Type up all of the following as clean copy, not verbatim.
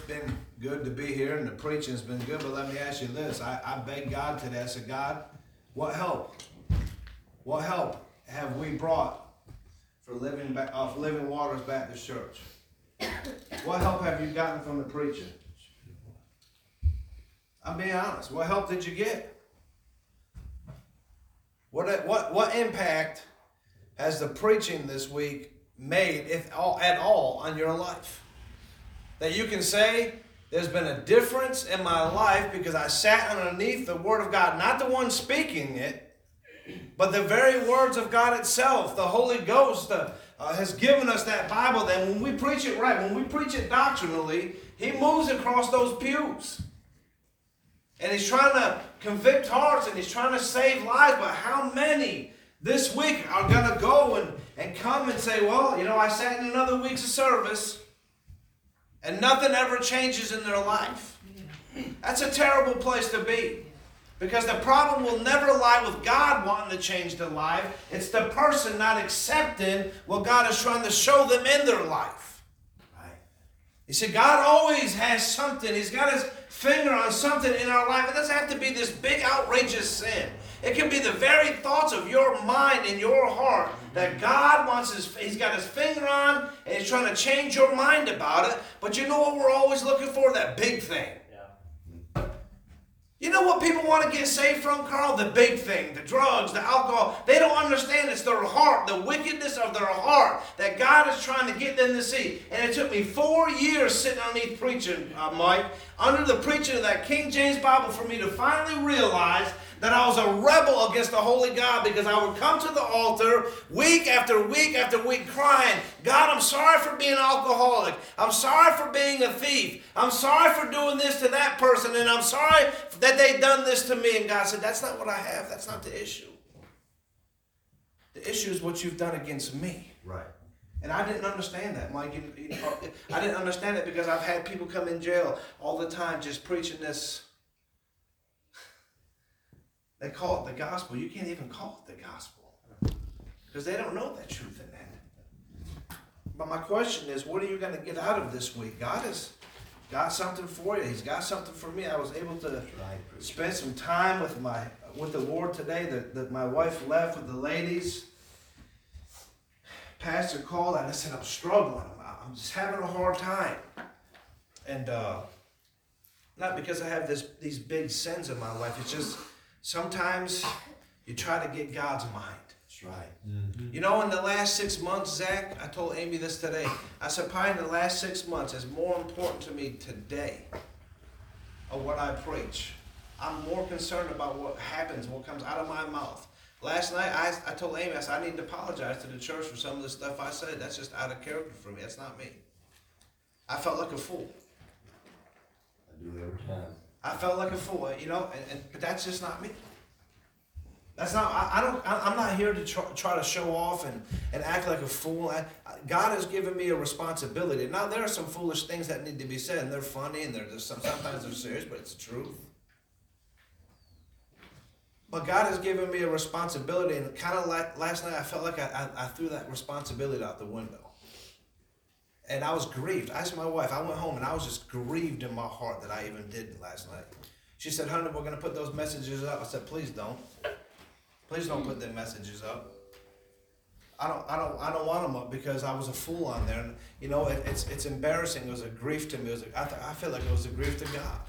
been good to be here, and the preaching's been good, but let me ask you this. I begged God today. I said, God, what help have we brought for Living Waters Baptist Church? What help have you gotten from the preaching? I'm being honest. What help did you get? What impact has the preaching this week made, if at all, on your life? That you can say, there's been a difference in my life because I sat underneath the Word of God, not the one speaking it, but the very words of God itself. The Holy Ghost has given us that Bible that when we preach it right, when we preach it doctrinally, He moves across those pews. And He's trying to convict hearts and He's trying to save lives. But how many this week are going to go and come and say, well, you know, I sat in another week's of service and nothing ever changes in their life? That's a terrible place to be. Because the problem will never lie with God wanting to change their life. It's the person not accepting what God is trying to show them in their life. Right? You see, God always has something. He's got His finger on something in our life. It doesn't have to be this big outrageous sin. It can be the very thoughts of your mind and your heart that God wants He's got His finger on, and He's trying to change your mind about it. But you know what we're always looking for? That big thing. You know what people want to get saved from, Carl? The big thing, the drugs, the alcohol. They don't understand it's their heart, the wickedness of their heart that God is trying to get them to see. And it took me 4 years sitting underneath preaching, Mike, under the preaching of that King James Bible for me to finally realize that I was a rebel against the Holy God, because I would come to the altar week after week after week crying, God, I'm sorry for being an alcoholic. I'm sorry for being a thief. I'm sorry for doing this to that person, and I'm sorry that they've done this to me. And God said, that's not what I have. That's not the issue. The issue is what you've done against me. Right. And I didn't understand that, Mike. I didn't understand it because I've had people come in jail all the time just preaching this. They call it the gospel. You can't even call it the gospel because they don't know that truth in that. But my question is, what are you going to get out of this week? God has got something for you. He's got something for me. I was able to spend some time with the Lord today. That my wife left with the ladies. Pastor called and I said, I'm struggling. I'm just having a hard time. And not because I have these big sins in my life. It's just sometimes you try to get God's mind. That's right. Mm-hmm. You know, in the last 6 months, Zach, I told Amy this today. I said, probably in the last 6 months, it's more important to me today of what I preach. I'm more concerned about what happens, what comes out of my mouth. Last night, I told Amy, I said, I need to apologize to the church for some of the stuff I said. That's just out of character for me. That's not me. I felt like a fool. I do it every time. I felt like a fool, you know, but that's just not me. That's not. I'm not here to try to show off and act like a fool. God has given me a responsibility. Now there are some foolish things that need to be said, and they're funny, and sometimes they're serious, but it's the truth. But God has given me a responsibility, and kind of like last night, I felt like I threw that responsibility out the window. And I was grieved. I asked my wife, I went home and I was just grieved in my heart that I even did last night. She said, honey, we're going to put those messages up. I said, please don't. Please don't put them messages up. I don't want them up because I was a fool on there. And, you know, it's embarrassing. It was a grief to me. I feel like it was a grief to God.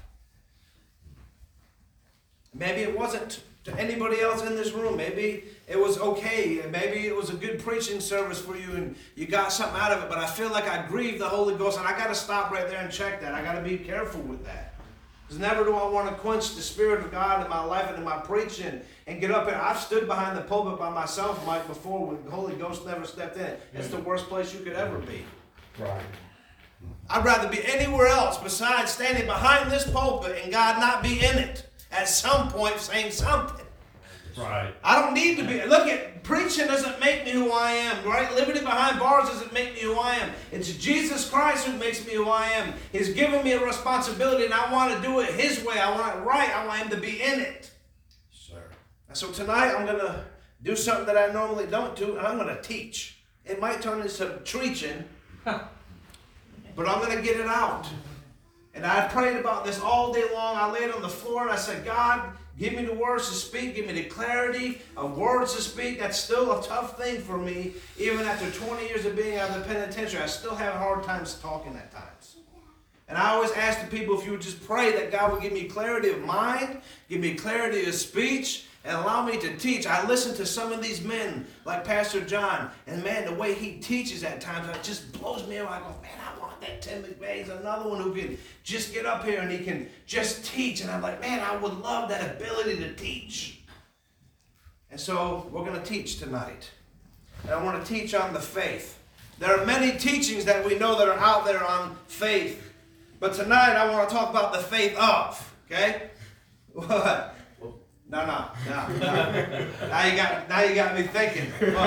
Maybe it wasn't to anybody else in this room. Maybe it was okay. Maybe it was a good preaching service for you and you got something out of it. But I feel like I grieved the Holy Ghost, and I got to stop right there and check that. I got to be careful with that. Because never do I want to quench the Spirit of God in my life and in my preaching and get up here. I've stood behind the pulpit by myself, Mike, before when the Holy Ghost never stepped in. It's the worst place you could ever be. Right. I'd rather be anywhere else besides standing behind this pulpit and God not be in it at some point saying something. Right. I don't need to be. Look at preaching doesn't make me who I am, right? Living behind bars doesn't make me who I am. It's Jesus Christ who makes me who I am. He's given me a responsibility, and I want to do it His way. I want it right. I want Him to be in it. Sir. And so tonight I'm going to do something that I normally don't do, and I'm going to teach. It might turn into preaching, but I'm going to get it out. And I prayed about this all day long. I laid on the floor and I said, God, give me the words to speak. Give me the clarity of words to speak. That's still a tough thing for me. Even after 20 years of being out of the penitentiary, I still have hard times talking at times. And I always ask the people if you would just pray that God would give me clarity of mind, give me clarity of speech, and allow me to teach. I listen to some of these men, like Pastor John, and man, the way he teaches at times, it just blows me away. I go, man, I want that Tim McVeigh's another one who can just get up here and he can just teach. And I'm like, man, I would love that ability to teach. And so we're going to teach tonight. And I want to teach on the faith. There are many teachings that we know that are out there on faith. But tonight I want to talk about the faith of, okay? What? No. Now you got me thinking.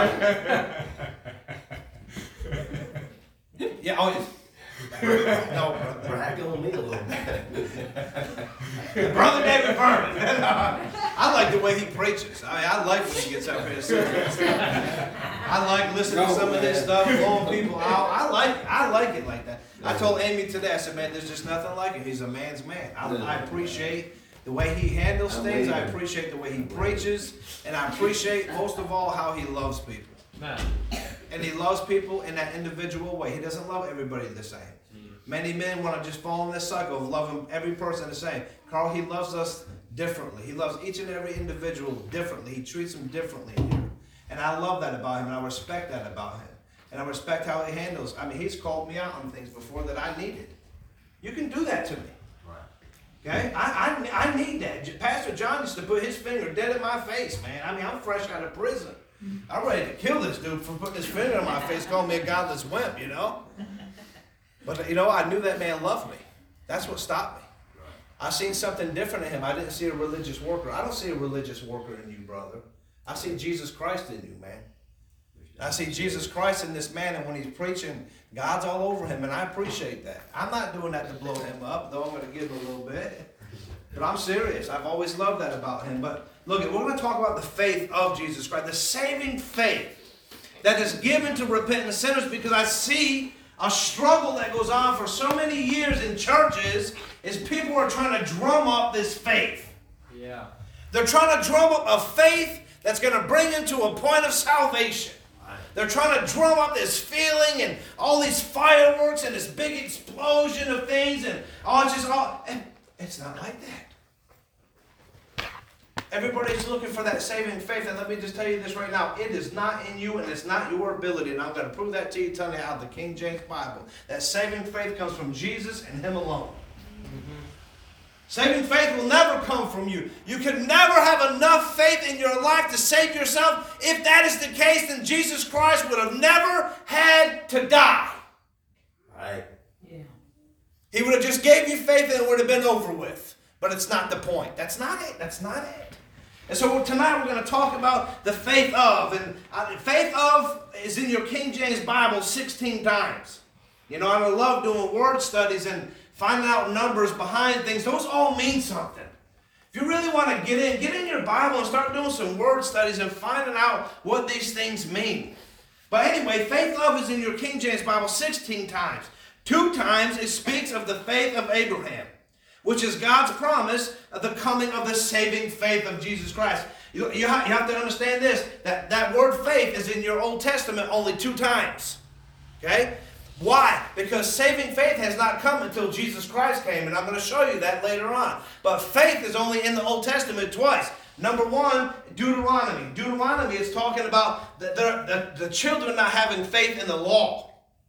Yeah, oh, no, Brag on me a little bit. Brother David Vernon. I like the way he preaches. I mean, I like when he gets up here and says, I like listening to some of this stuff, blowing people out. I like it like that. I told Amy today, I said, man, there's just nothing like him. He's a man's man. I appreciate the way he handles things. I appreciate the way he preaches. And I appreciate, most of all, how he loves people. And he loves people in that individual way. He doesn't love everybody the same. Many men want to just fall in this cycle of loving every person the same. Carl, he loves us differently. He loves each and every individual differently. He treats them differently here. And I love that about him, and I respect that about him. And I respect how he handles. I mean, he's called me out on things before that I needed. You can do that to me. Okay? I need that. Pastor John used to put his finger dead in my face, man. I mean, I'm fresh out of prison. I'm ready to kill this dude for putting his finger in my face, calling me a godless wimp, you know? But, you know, I knew that man loved me. That's what stopped me. I seen something different in him. I didn't see a religious worker. I don't see a religious worker in you, brother. I see Jesus Christ in you, man. I see Jesus Christ in this man, and when he's preaching, God's all over him, and I appreciate that. I'm not doing that to blow him up, though I'm going to give him a little bit. But I'm serious. I've always loved that about him. But look, we're going to talk about the faith of Jesus Christ, the saving faith that is given to repentant sinners, because I see a struggle that goes on for so many years in churches is people are trying to drum up this faith. Yeah. They're trying to drum up a faith that's going to bring them to a point of salvation. They're trying to drum up this feeling and all these fireworks and this big explosion of things and it's not like that. Everybody's looking for that saving faith, and let me just tell you this right now. It is not in you, and it's not your ability, and I'm going to prove that to you, telling you out of the King James Bible. That saving faith comes from Jesus and him alone. Saving faith will never come from you. You can never have enough faith in your life to save yourself. If that is the case, then Jesus Christ would have never had to die. Right. Yeah. He would have just gave you faith and it would have been over with. But it's not the point. That's not it. That's not it. And so tonight we're going to talk about the faith of. And faith of is in your King James Bible 16 times. You know, I love doing word studies and finding out numbers behind things. Those all mean something. If you really want to get in your Bible and start doing some word studies and finding out what these things mean. But anyway, faith love is in your King James Bible 16 times. 2 times it speaks of the faith of Abraham, which is God's promise of the coming of the saving faith of Jesus Christ. You have to understand this, that word faith is in your Old Testament only 2 times. Okay? Why? Because saving faith has not come until Jesus Christ came, and I'm going to show you that later on. But faith is only in the Old Testament twice. Number 1, Deuteronomy. Deuteronomy is talking about the children not having faith in the law.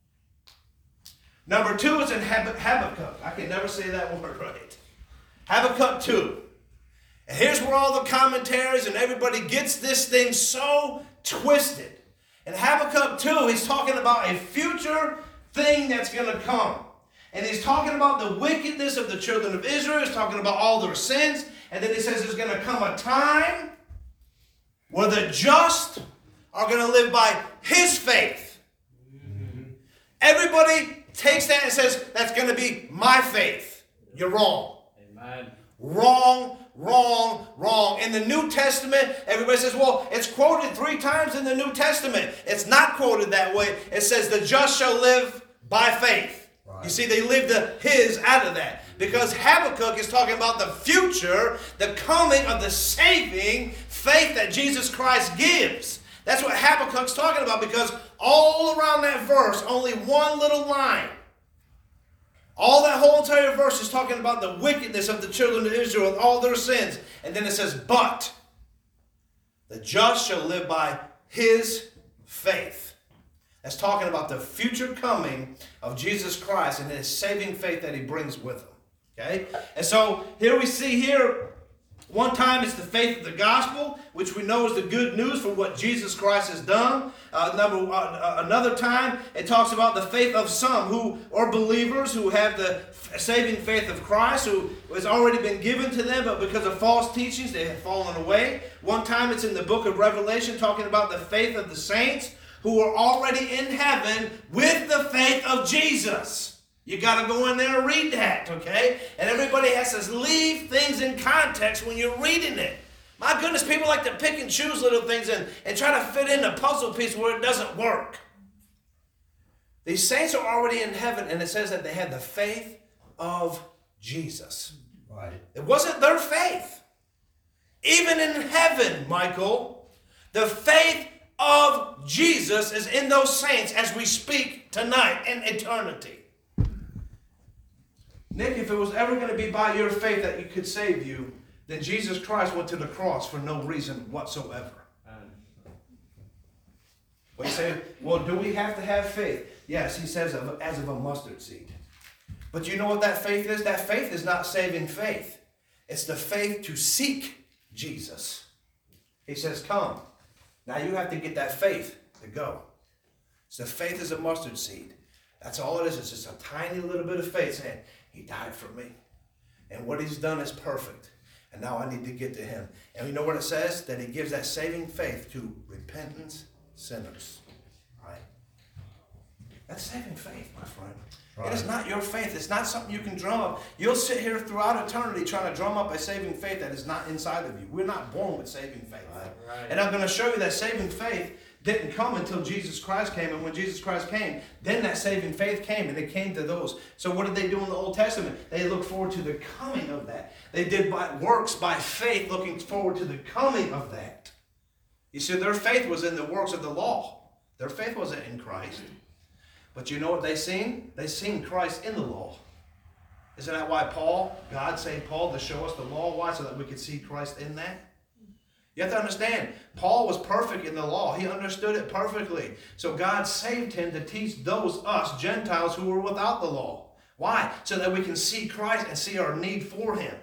Number 2 is in Habakkuk. I can never say that word right. Habakkuk 2. And here's where all the commentaries and everybody gets this thing so twisted. In Habakkuk 2, he's talking about a future thing that's going to come. And he's talking about the wickedness of the children of Israel. He's talking about all their sins. And then he says there's going to come a time where the just are going to live by his faith. Everybody takes that and says, that's going to be my faith. You're wrong. Amen. Wrong, wrong, wrong. In the New Testament, everybody says, well, it's quoted 3 times in the New Testament. It's not quoted that way. It says the just shall live by faith. Right. You see, they leave the his out of that. Because Habakkuk is talking about the future, the coming of the saving faith that Jesus Christ gives. That's what Habakkuk's talking about, because all around that verse, only one little line. All that whole entire verse is talking about the wickedness of the children of Israel and all their sins. And then it says, but the just shall live by his faith. That's talking about the future coming of Jesus Christ and his saving faith that he brings with him. Okay? And so here we see here, one time it's the faith of the gospel, which we know is the good news for what Jesus Christ has done. Another time it talks about the faith of some who are believers who have the saving faith of Christ, who has already been given to them, but because of false teachings they have fallen away. One time it's in the book of Revelation talking about the faith of the saints who are already in heaven with the faith of Jesus. You got to go in there and read that, okay? And everybody has to leave things in context when you're reading it. My goodness, people like to pick and choose little things and try to fit in a puzzle piece where it doesn't work. These saints are already in heaven, and it says that they had the faith of Jesus. Right. It wasn't their faith. Even in heaven, Michael, the faith of Jesus is in those saints as we speak tonight in eternity. Nick, if it was ever going to be by your faith that it could save you, then Jesus Christ went to the cross for no reason whatsoever. Well, you say, well, do we have to have faith? Yes, he says as of a mustard seed. But you know what that faith is? That faith is not saving faith. It's the faith to seek Jesus. He says, come. Now you have to get that faith to go. So the faith is a mustard seed. That's all it is. It's just a tiny little bit of faith saying, he died for me. And what he's done is perfect. And now I need to get to him. And you know what it says? That he gives that saving faith to repentant sinners. Right? That's saving faith, my friend. Right. It is not your faith. It's not something you can drum up. You'll sit here throughout eternity trying to drum up a saving faith that is not inside of you. We're not born with saving faith. Right. And I'm going to show you that saving faith didn't come until Jesus Christ came. And when Jesus Christ came, then that saving faith came, and it came to those. So what did they do in the Old Testament? They looked forward to the coming of that. They did works by faith, looking forward to the coming of that. You see, their faith was in the works of the law. Their faith wasn't in Christ. But you know what they seen? They seen Christ in the law. Isn't that why God saved Paul to show us the law? Why? So that we could see Christ in that? You have to understand, Paul was perfect in the law. He understood it perfectly. So God saved him to teach us Gentiles who were without the law. Why? So that we can see Christ and see our need for him.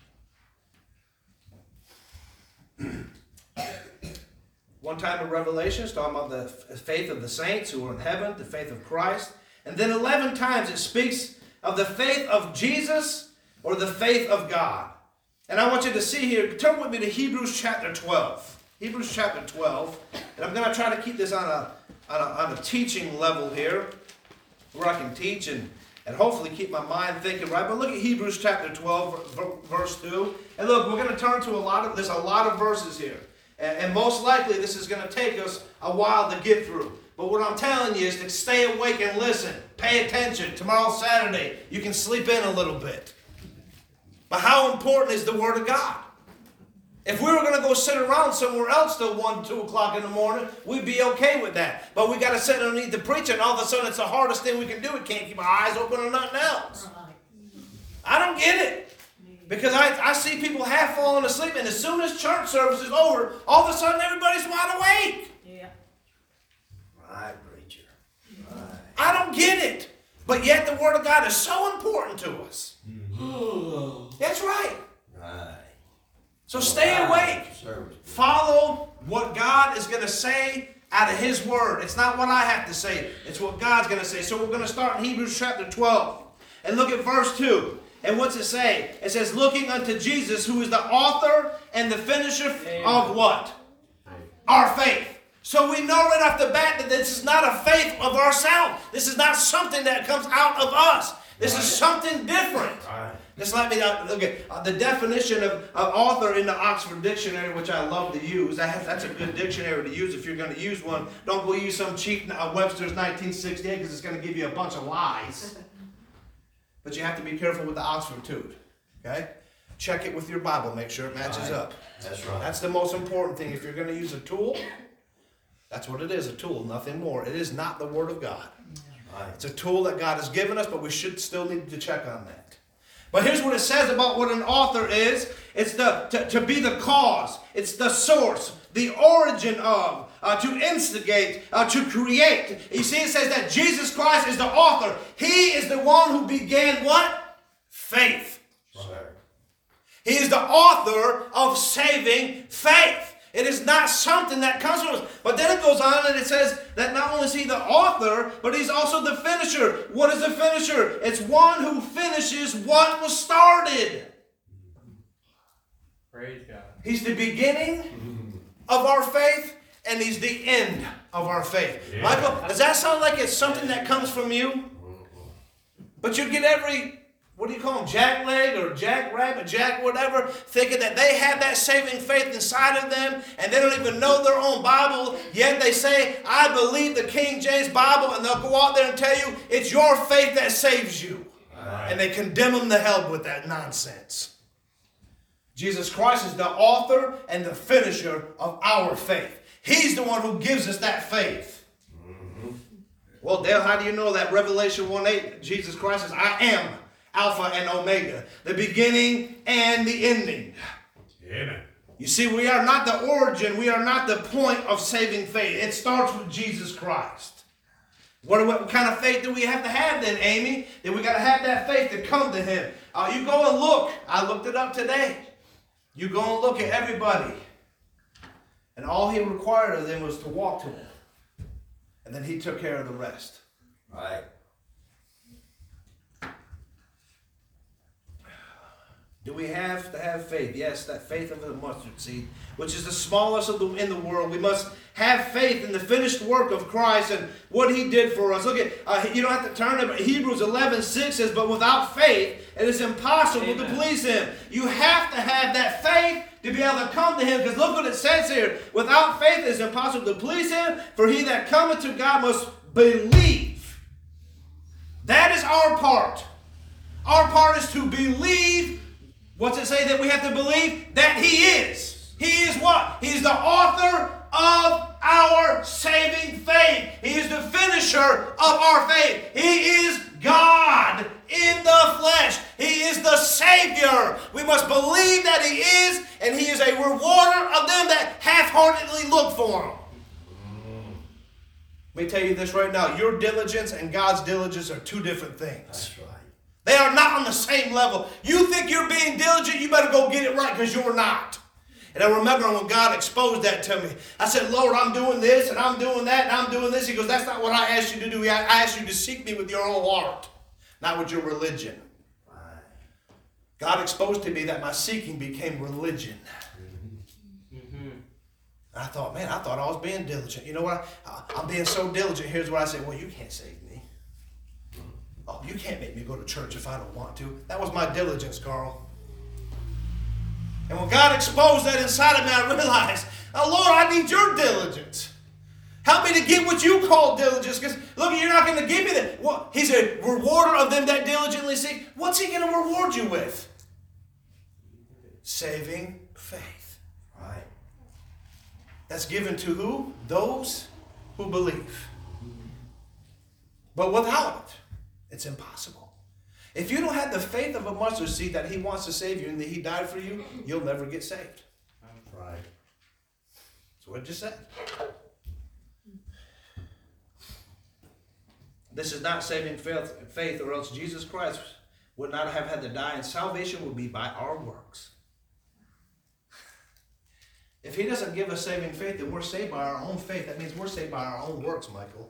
One time in Revelation, it's talking about the faith of the saints who are in heaven, the faith of Christ. And then 11 times it speaks of the faith of Jesus or the faith of God. And I want you to see here, turn with me to Hebrews chapter 12. Hebrews chapter 12. And I'm going to try to keep this on a teaching level here, where I can teach and hopefully keep my mind thinking right. But look at Hebrews chapter 12, verse 2. And look, we're going to turn to there's a lot of verses here. And most likely this is going to take us a while to get through. But what I'm telling you is to stay awake and listen. Pay attention. Tomorrow's Saturday. You can sleep in a little bit. But how important is the Word of God? If we were going to go sit around somewhere else till 1, 2 o'clock in the morning, we'd be okay with that. But we got to sit underneath the preacher, and all of a sudden it's the hardest thing we can do. We can't keep our eyes open or nothing else. I don't get it. Because I see people half falling asleep, and as soon as church service is over, all of a sudden everybody's wide awake. Yeah. Right, preacher. Right. I don't get it. But yet the Word of God is so important to us. Mm-hmm. That's right. Right. So stay awake. Follow what God is going to say out of His Word. It's not what I have to say. It's what God's going to say. So we're going to start in Hebrews chapter 12. And look at verse 2. And what's it say? It says, looking unto Jesus, who is the author and the finisher of what? Our faith. So we know right off the bat that this is not a faith of ourselves. This is not something that comes out of us. This is something different. Just let me look at the definition of author in the Oxford Dictionary, which I love to use. That's a good dictionary to use if you're going to use one. Don't go use some cheap Webster's 1968 because it's going to give you a bunch of lies. but you have to be careful with the Oxford too. Okay? Check it with your Bible. Make sure it matches up. That's right. That's the most important thing. If you're going to use a tool, that's what it is, a tool, nothing more. It is not the Word of God. Right. It's a tool that God has given us, but we should still need to check on that. But here's what it says about what an author is. It's to be the cause. It's the source, the origin of, to instigate, to create. You see, it says that Jesus Christ is the author. He is the one who began what? Faith. Right. He is the author of saving faith. It is not something that comes from us. But then it goes on and it says that not only is he the author, but he's also the finisher. What is the finisher? It's one who finishes what was started. Praise God. He's the beginning of our faith, and he's the end of our faith. Yeah. Michael, does that sound like it's something that comes from you? But you get every, what do you call them, jackleg or jackrabbit, jack whatever, thinking that they have that saving faith inside of them, and they don't even know their own Bible, yet they say, I believe the King James Bible, and they'll go out there and tell you, it's your faith that saves you. Right. And they condemn them to hell with that nonsense. Jesus Christ is the author and the finisher of our faith. He's the one who gives us that faith. Mm-hmm. Well, Dale, how do you know that? Revelation 1:8, Jesus Christ says, I am Alpha and Omega, the beginning and the ending. Amen. You see, we are not the origin. We are not the point of saving faith. It starts with Jesus Christ. What kind of faith do we have to have then, Amy? Then we got to have that faith to come to him. You go and look. I looked it up today. You go and look at everybody. And all he required of them was to walk to him. And then he took care of the rest. Right. Do we have to have faith? Yes, that faith of the mustard seed, which is the smallest in the world. We must have faith in the finished work of Christ and what he did for us. Look at, you don't have to turn it, but Hebrews 11:6 says, but without faith, it is impossible to please him. You have to have that faith to be able to come to him, because look what it says here. Without faith, it is impossible to please him, for he that cometh to God must believe. That is our part. Our part is to believe. What's it say that we have to believe? That he is. He is what? He is the author of our saving faith. He is the finisher of our faith. He is God in the flesh. He is the Savior. We must believe that he is, and he is a rewarder of them that half-heartedly look for him. Let me tell you this right now. Your diligence and God's diligence are two different things. That's right. They are not on the same level. You think you're being diligent, you better go get it right, because you're not. And I remember when God exposed that to me. I said, Lord, I'm doing this, and I'm doing that, and I'm doing this. He goes, that's not what I asked you to do. I asked you to seek me with your whole heart, not with your religion. Right. God exposed to me that my seeking became religion. Mm-hmm. I thought, man, I thought I was being diligent. You know what? I'm being so diligent. Here's what I said. Well, you can't save me. Oh, you can't make me go to church if I don't want to. That was my diligence, Carl. And when God exposed that inside of me, I realized, oh, Lord, I need your diligence. Help me to get what you call diligence, because, look, you're not going to give me that. Well, he's a rewarder of them that diligently seek. What's he going to reward you with? Saving faith. Right. That's given to who? Those who believe. But without it, it's impossible. If you don't have the faith of a mustard seed that he wants to save you and that he died for you, you'll never get saved. Right. That's what it just said. This is not saving faith, or else Jesus Christ would not have had to die, and salvation would be by our works. If he doesn't give us saving faith, then we're saved by our own faith. That means we're saved by our own works, Michael.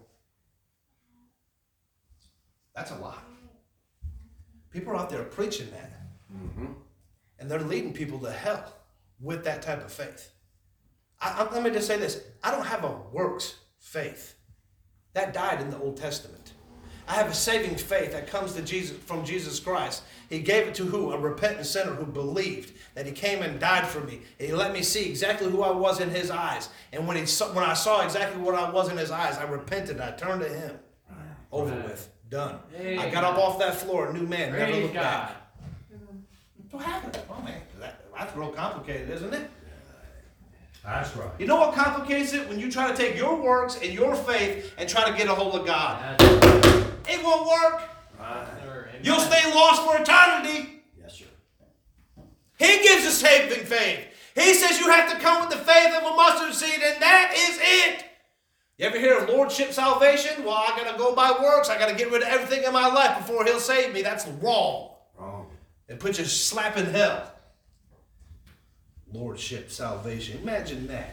That's a lie. People are out there preaching that. Mm-hmm. And they're leading people to hell with that type of faith. Let me just say this. I don't have a works faith. That died in the Old Testament. I have a saving faith that comes to Jesus from Jesus Christ. He gave it to who? A repentant sinner who believed that he came and died for me. And he let me see exactly who I was in his eyes. And when I saw exactly what I was in his eyes, I repented. I turned to him. Over with. Done. Hey, I got up off that floor, a new man, never Praise looked God. back. What happened? Oh man, that's real complicated, isn't it? That's right. You know what complicates it? When you try to take your works and your faith and try to get a hold of God. That's It won't work. Right. sir. Amen. You'll stay lost for eternity. Yes, sir. He gives us saving faith. He says you have to come with the faith of a mustard seed, and that is it. You ever hear of lordship salvation? Well, I got to go by works. I got to get rid of everything in my life before he'll save me. That's wrong. Wrong. It puts you slap in hell. Lordship salvation. Imagine that.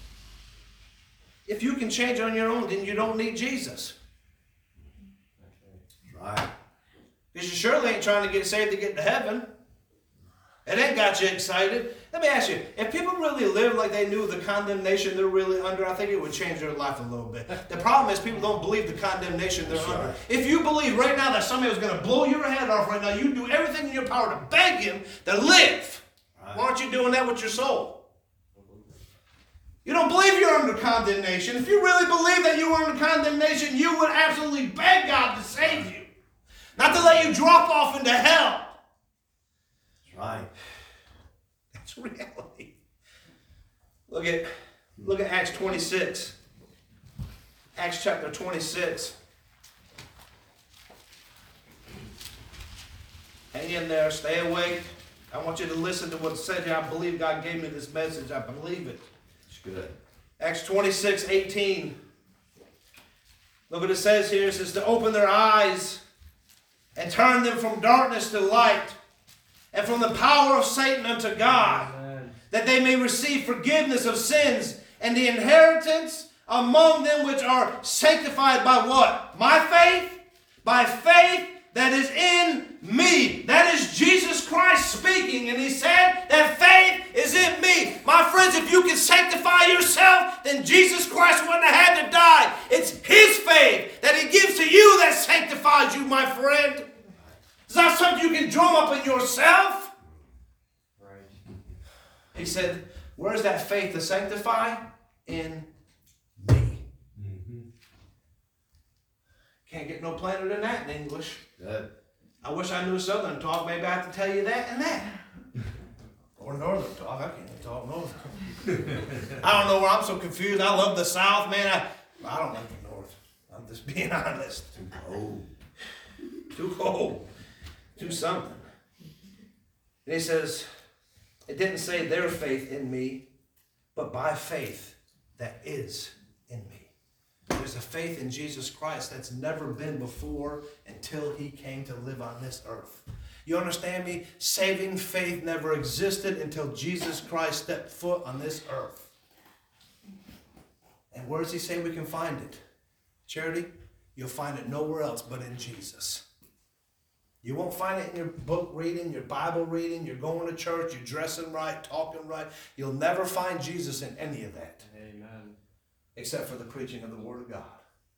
If you can change on your own, then you don't need Jesus. Right. Because you surely ain't trying to get saved to get to heaven. It ain't got you excited. Let me ask you, if people really lived like they knew the condemnation they're really under, I think it would change their life a little bit. The problem is people don't believe the condemnation they're under. right. If you believe right now that somebody was going to blow your head off right now, you do everything in your power to beg him to live. Right. Why aren't you doing that with your soul? You don't believe you're under condemnation. If you really believe that you were under condemnation, you would absolutely beg God to save you. Not to let you drop off into hell. That's right. That's reality. Look at Acts 26. Acts chapter 26. Hang in there. Stay awake. I want you to listen to what's said here. I believe God gave me this message. I believe it. It's good. Acts 26:18. Look what it says here. It says to open their eyes and turn them from darkness to light and from the power of Satan unto God, Amen. that they may receive forgiveness of sins and the inheritance among them which are sanctified by what? My faith? By faith that is in me. That is Jesus Christ speaking, and he said that faith is in me. My friends, if you can sanctify yourself, then Jesus Christ wouldn't have had to die. It's his faith that he gives to you that sanctifies you, my friend. It's not something you can drum up in yourself. Right. He said, where's that faith to sanctify? In me. Can't get no plainer than that in English. Good. I wish I knew Southern talk. Maybe I have to tell you that and that. Or Northern talk. I can't even talk Northern. I don't know where I'm so confused. I love the South, man. I don't like the North. I'm just being honest. Too cold. Too cold. Too something. And he says, it didn't say their faith in me, but by faith that is in me. There's a faith in Jesus Christ that's never been before until he came to live on this earth. You understand me? Saving faith never existed until Jesus Christ stepped foot on this earth. And where does he say we can find it? Charity, you'll find it nowhere else but in Jesus. You won't find it in your book reading, your Bible reading, you're going to church, you're dressing right, talking right. You'll never find Jesus in any of that. Amen. Except for the preaching of the Word of God.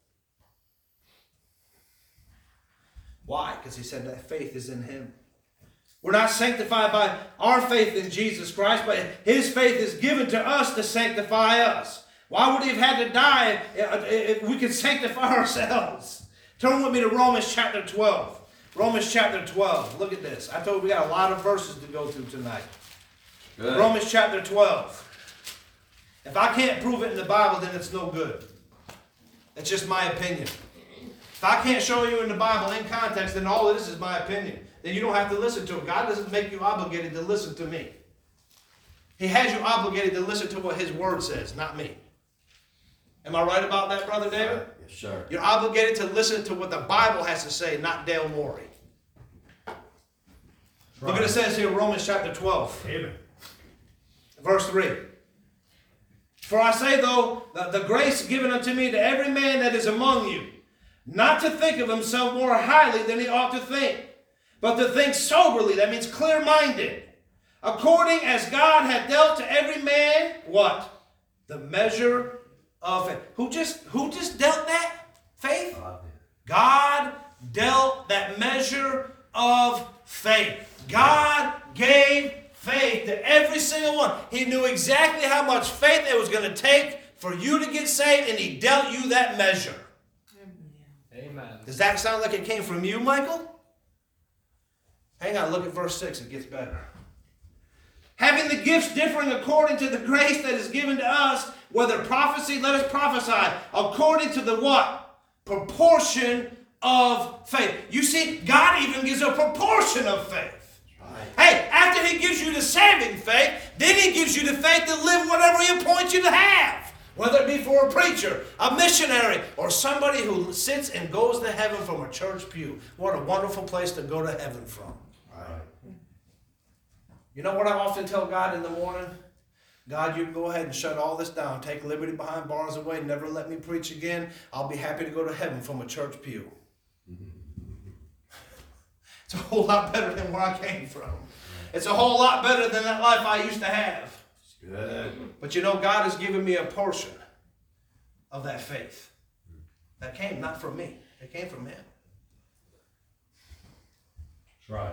Why? Because he said that faith is in him. We're not sanctified by our faith in Jesus Christ, but his faith is given to us to sanctify us. Why would he have had to die if we could sanctify ourselves? Turn with me to Romans chapter 12. Romans chapter 12. Look at this. I told you we got a lot of verses to go through tonight. Good. Romans chapter 12. If I can't prove it in the Bible, then it's no good. That's just my opinion. If I can't show you in the Bible in context, then all this is my opinion. Then you don't have to listen to it. God doesn't make you obligated to listen to me. He has you obligated to listen to what his word says, not me. Am I right about that, Brother David? Right. Yes, sir. You're obligated to listen to what the Bible has to say, not Dale Morey. Look what it says here in Romans chapter 12. Amen. Verse 3. For I say, though, that the grace given unto me to every man that is among you, not to think of himself more highly than he ought to think, but to think soberly, that means clear-minded, according as God hath dealt to every man, what? The measure of faith. Who just dealt that faith? God dealt that measure of faith. God gave faith to every single one. He knew exactly how much faith it was going to take for you to get saved, and he dealt you that measure. Amen. Does that sound like it came from you, Michael? Hang on, look at verse 6. It gets better. Having the gifts differing according to the grace that is given to us, whether prophecy, let us prophesy, according to the what? Proportion of faith. You see, God even gives a proportion of faith. Right. Hey, after he gives you the saving faith, then he gives you the faith to live whatever he appoints you to have. Whether it be for a preacher, a missionary, or somebody who sits and goes to heaven from a church pew. What a wonderful place to go to heaven from. Right. You know what I often tell God in the morning? God, you can go ahead and shut all this down. Take liberty behind bars away. Never let me preach again. I'll be happy to go to heaven from a church pew. It's a whole lot better than where I came from. It's a whole lot better than that life I used to have. Good. But you know, God has given me a portion of that faith. That came not from me. It came from him. That's right.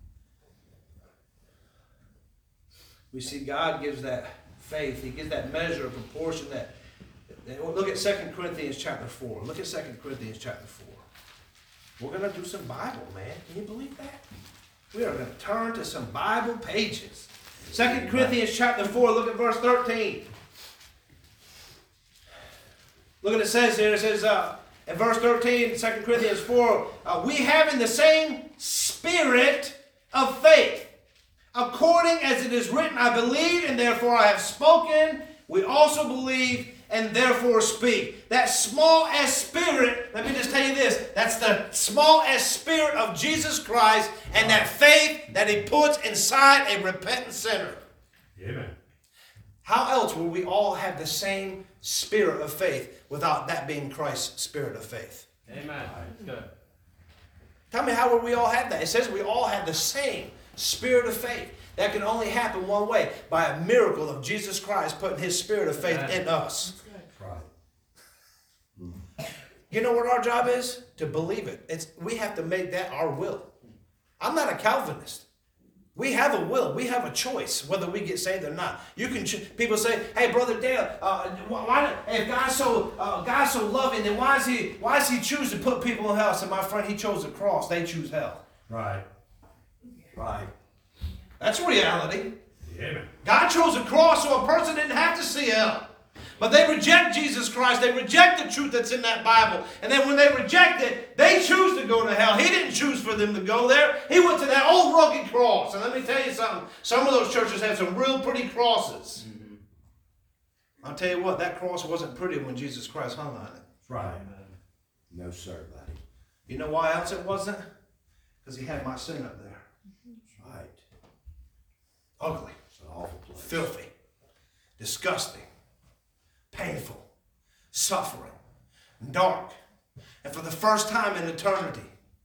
We see God gives that faith. He gives that measure, a proportion that. Look at 2 Corinthians chapter 4. Look at 2 Corinthians chapter 4. We're going to do some Bible, man. Can you believe that? We are going to turn to some Bible pages. 2 Corinthians chapter 4, look at verse 13. Look at it says here. It says in verse 13, 2 Corinthians 4, we have in the same spirit of faith. According as it is written, I believe and therefore I have spoken. We also believe and therefore speak. That small s spirit, let me just tell you this, that's the small s spirit of Jesus Christ and that faith that he puts inside a repentant sinner. Amen. How else will we all have the same spirit of faith without that being Christ's spirit of faith? Amen. Good. Tell me, how will we all have that? It says we all have the same spirit of faith. That can only happen one way, by a miracle of Jesus Christ putting his spirit of faith in us. That's right. You know what our job is? To believe it. We have to make that our will. I'm not a Calvinist. We have a will. We have a choice whether we get saved or not. You can. People say, "Hey, Brother Dale, if God's so loving, then why does He choose to put people in hell?" I said, "My friend, He chose the cross. They choose hell." Right. Right. That's reality. Amen. God chose a cross so a person didn't have to see hell. But they reject Jesus Christ. They reject the truth that's in that Bible. And then when they reject it, they choose to go to hell. He didn't choose for them to go there. He went to that old rugged cross. And let me tell you something. Some of those churches have some real pretty crosses. Mm-hmm. I'll tell you what, that cross wasn't pretty when Jesus Christ hung on it. That's right. No, sir, buddy. You know why else it wasn't? Because he had my sin up there. That's right. Ugly. It's an awful place. Filthy. Disgusting. Painful, suffering, dark. And for the first time in eternity,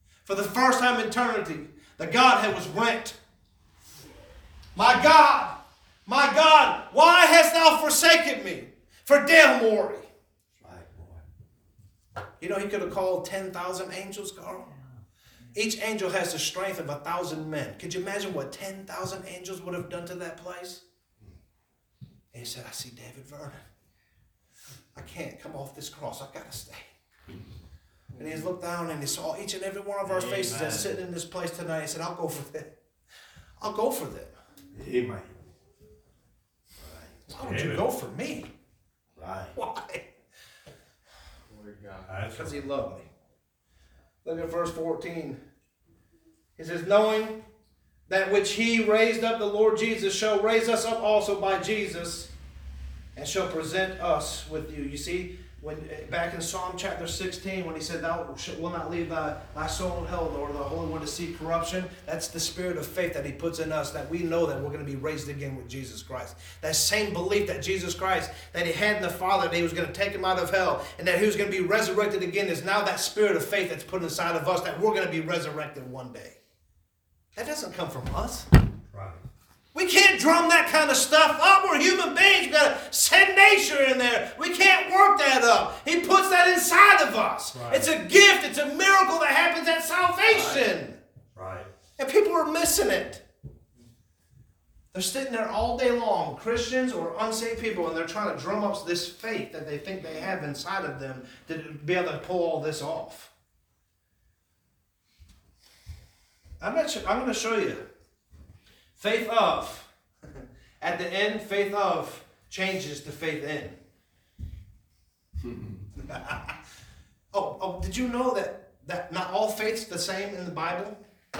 the Godhead was rent. My God, why hast thou forsaken me? For Dale Morey. That's right, boy. You know, he could have called 10,000 angels, Carl. Each angel has the strength of 1,000 men. Could you imagine what 10,000 angels would have done to that place? And he said, I see David Vernon. I can't come off this cross. I've got to stay. And he's looked down and he saw each and every one of our faces that's sitting in this place tonight. He said, I'll go for them. I'll go for them. Amen. Right. Why would you go for me? Right. Why? Lord God. That's Because he loved me. Look at verse 14. He says, knowing that which he raised up the Lord Jesus shall raise us up also by Jesus and shall present us with you. You see, when back in Psalm chapter 16, when he said, thou will not leave thy soul in hell, nor the Holy One to see corruption, that's the spirit of faith that he puts in us, that we know that we're going to be raised again with Jesus Christ. That same belief that Jesus Christ, that he had in the Father, that he was going to take him out of hell, and that he was going to be resurrected again, is now that spirit of faith that's put inside of us, that we're going to be resurrected one day. That doesn't come from us. right. We can't drum that kind of stuff up. We're human beings. We've got a sin nature in there. We can't work that up. He puts that inside of us. Right. It's a gift. It's a miracle that happens at salvation. Right. And people are missing it. They're sitting there all day long, Christians or unsaved people, and they're trying to drum up this faith that they think they have inside of them to be able to pull all this off. I'm going to show you. Faith of. At the end, faith of changes to faith in. Oh, did you know that not all faith's the same in the Bible?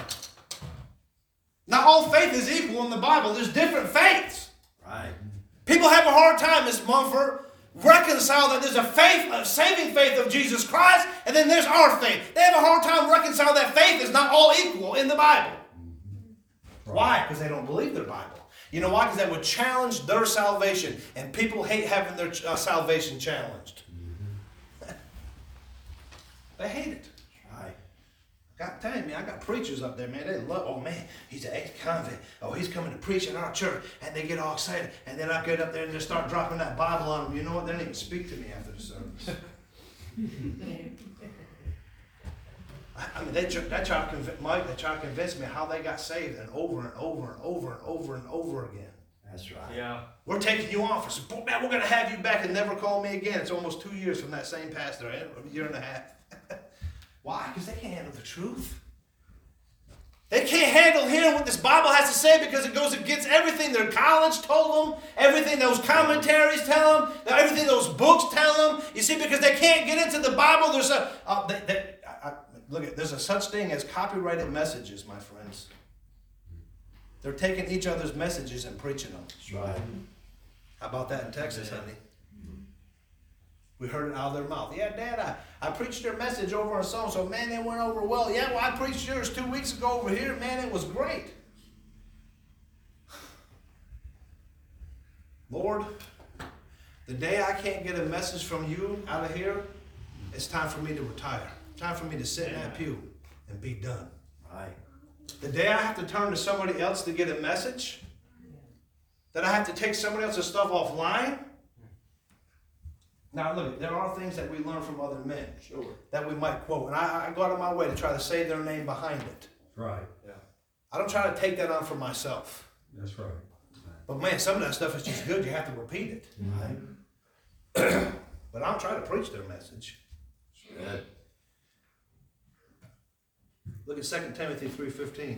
Not all faith is equal in the Bible. There's different faiths. Right. People have a hard time, Miss Mumford, reconcile that there's a faith, a saving faith of Jesus Christ, and then there's our faith. They have a hard time reconciling that faith is not all equal in the Bible. Why? Because they don't believe their Bible. You know why? Because that would challenge their salvation, and people hate having their salvation challenged. They hate it. Right. God telling me, I got preachers up there, man. They love, oh man, he's an ex-convict. Oh, he's coming to preach in our church. And they get all excited. And then I get up there and just start dropping that Bible on them. You know what? They don't even speak to me after the service. I mean, they try to convince me how they got saved and over and over and over and over and over again. That's right. Yeah. We're taking you on for support. Man, we're going to have you back and never call me again. It's almost 2 years from that same pastor, a year and a half. Why? Because they can't handle the truth. They can't handle hearing what this Bible has to say because it goes against everything their college told them, everything those commentaries tell them, everything those books tell them. You see, because they can't get into the Bible, there's there's a such thing as copyrighted messages, my friends. They're taking each other's messages and preaching them. That's right. How about that in Texas, honey? We heard it out of their mouth. Yeah, Dad, I preached your message over on so-and-so. Man, it went over well. Yeah, well, I preached yours 2 weeks ago over here. Man, it was great. Lord, the day I can't get a message from you out of here, it's time for me to retire. Time for me to sit in that pew and be done. Right. The day I have to turn to somebody else to get a message, that I have to take somebody else's stuff offline. Now look, there are things that we learn from other men, Sure. that we might quote, and I go out of my way to try to say their name behind it. Right. Yeah. I don't try to take that on for myself. That's right. But man, some of that stuff is just good. You have to repeat it. Right. But I'm trying to preach their message. Good. Look at 2 Timothy 3:15.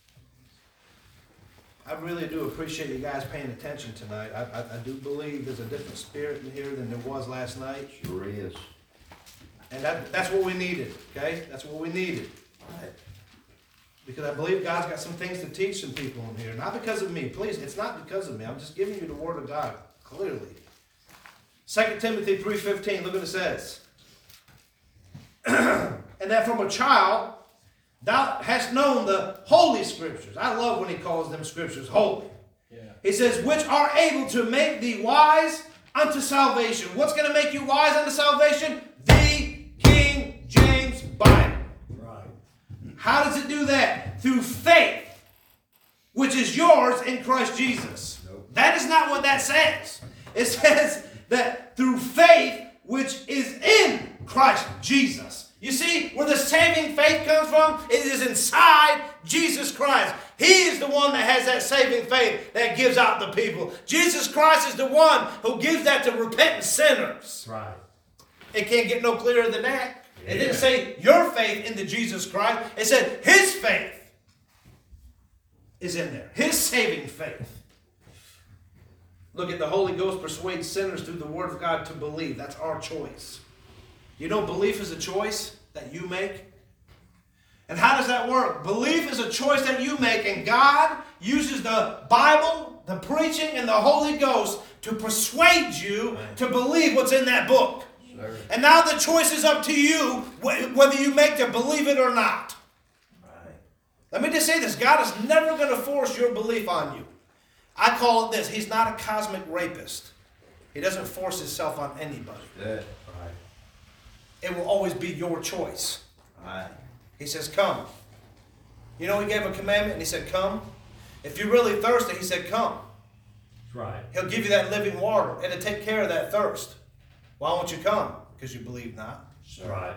I really do appreciate you guys paying attention tonight. I do believe there's a different spirit in here than there was last night. Sure is. And that's what we needed, okay? That's what we needed. Right. Because I believe God's got some things to teach some people in here. Not because of me. Please, it's not because of me. I'm just giving you the word of God, clearly. 2 Timothy 3:15, look what it says. And that from a child, thou hast known the holy scriptures. I love when he calls them scriptures holy. Yeah. He says, which are able to make thee wise unto salvation. What's going to make you wise unto salvation? The King James Bible. Right. How does it do that? Through faith, which is yours in Christ Jesus. Nope. That That is not what that says. It says that through faith, which is in Christ Jesus. You see where the saving faith comes from? It is inside Jesus Christ. He is the one that has that saving faith that gives out the people. Jesus Christ is the one who gives that to repentant sinners. Right. It can't get no clearer than that. It Yeah. didn't say your faith into Jesus Christ. It said his faith is in there. His saving faith. Look at the Holy Ghost persuades sinners through the Word of God to believe. That's our choice. You know, belief is a choice that you make. And how does that work? Belief is a choice that you make, and God uses the Bible, the preaching, and the Holy Ghost to persuade you to believe what's in that book. Sure. And now the choice is up to you whether you make to believe it or not. Right. Let me just say this. God is never going to force your belief on you. I call it this. He's not a cosmic rapist. He doesn't force himself on anybody. Good. Right. It will always be your choice. Right. He says, come. You know, he gave a commandment and he said, come. If you're really thirsty, he said, come. That's right. He'll give you that living water and to take care of that thirst. Why won't you come? Because you believe not. That's right.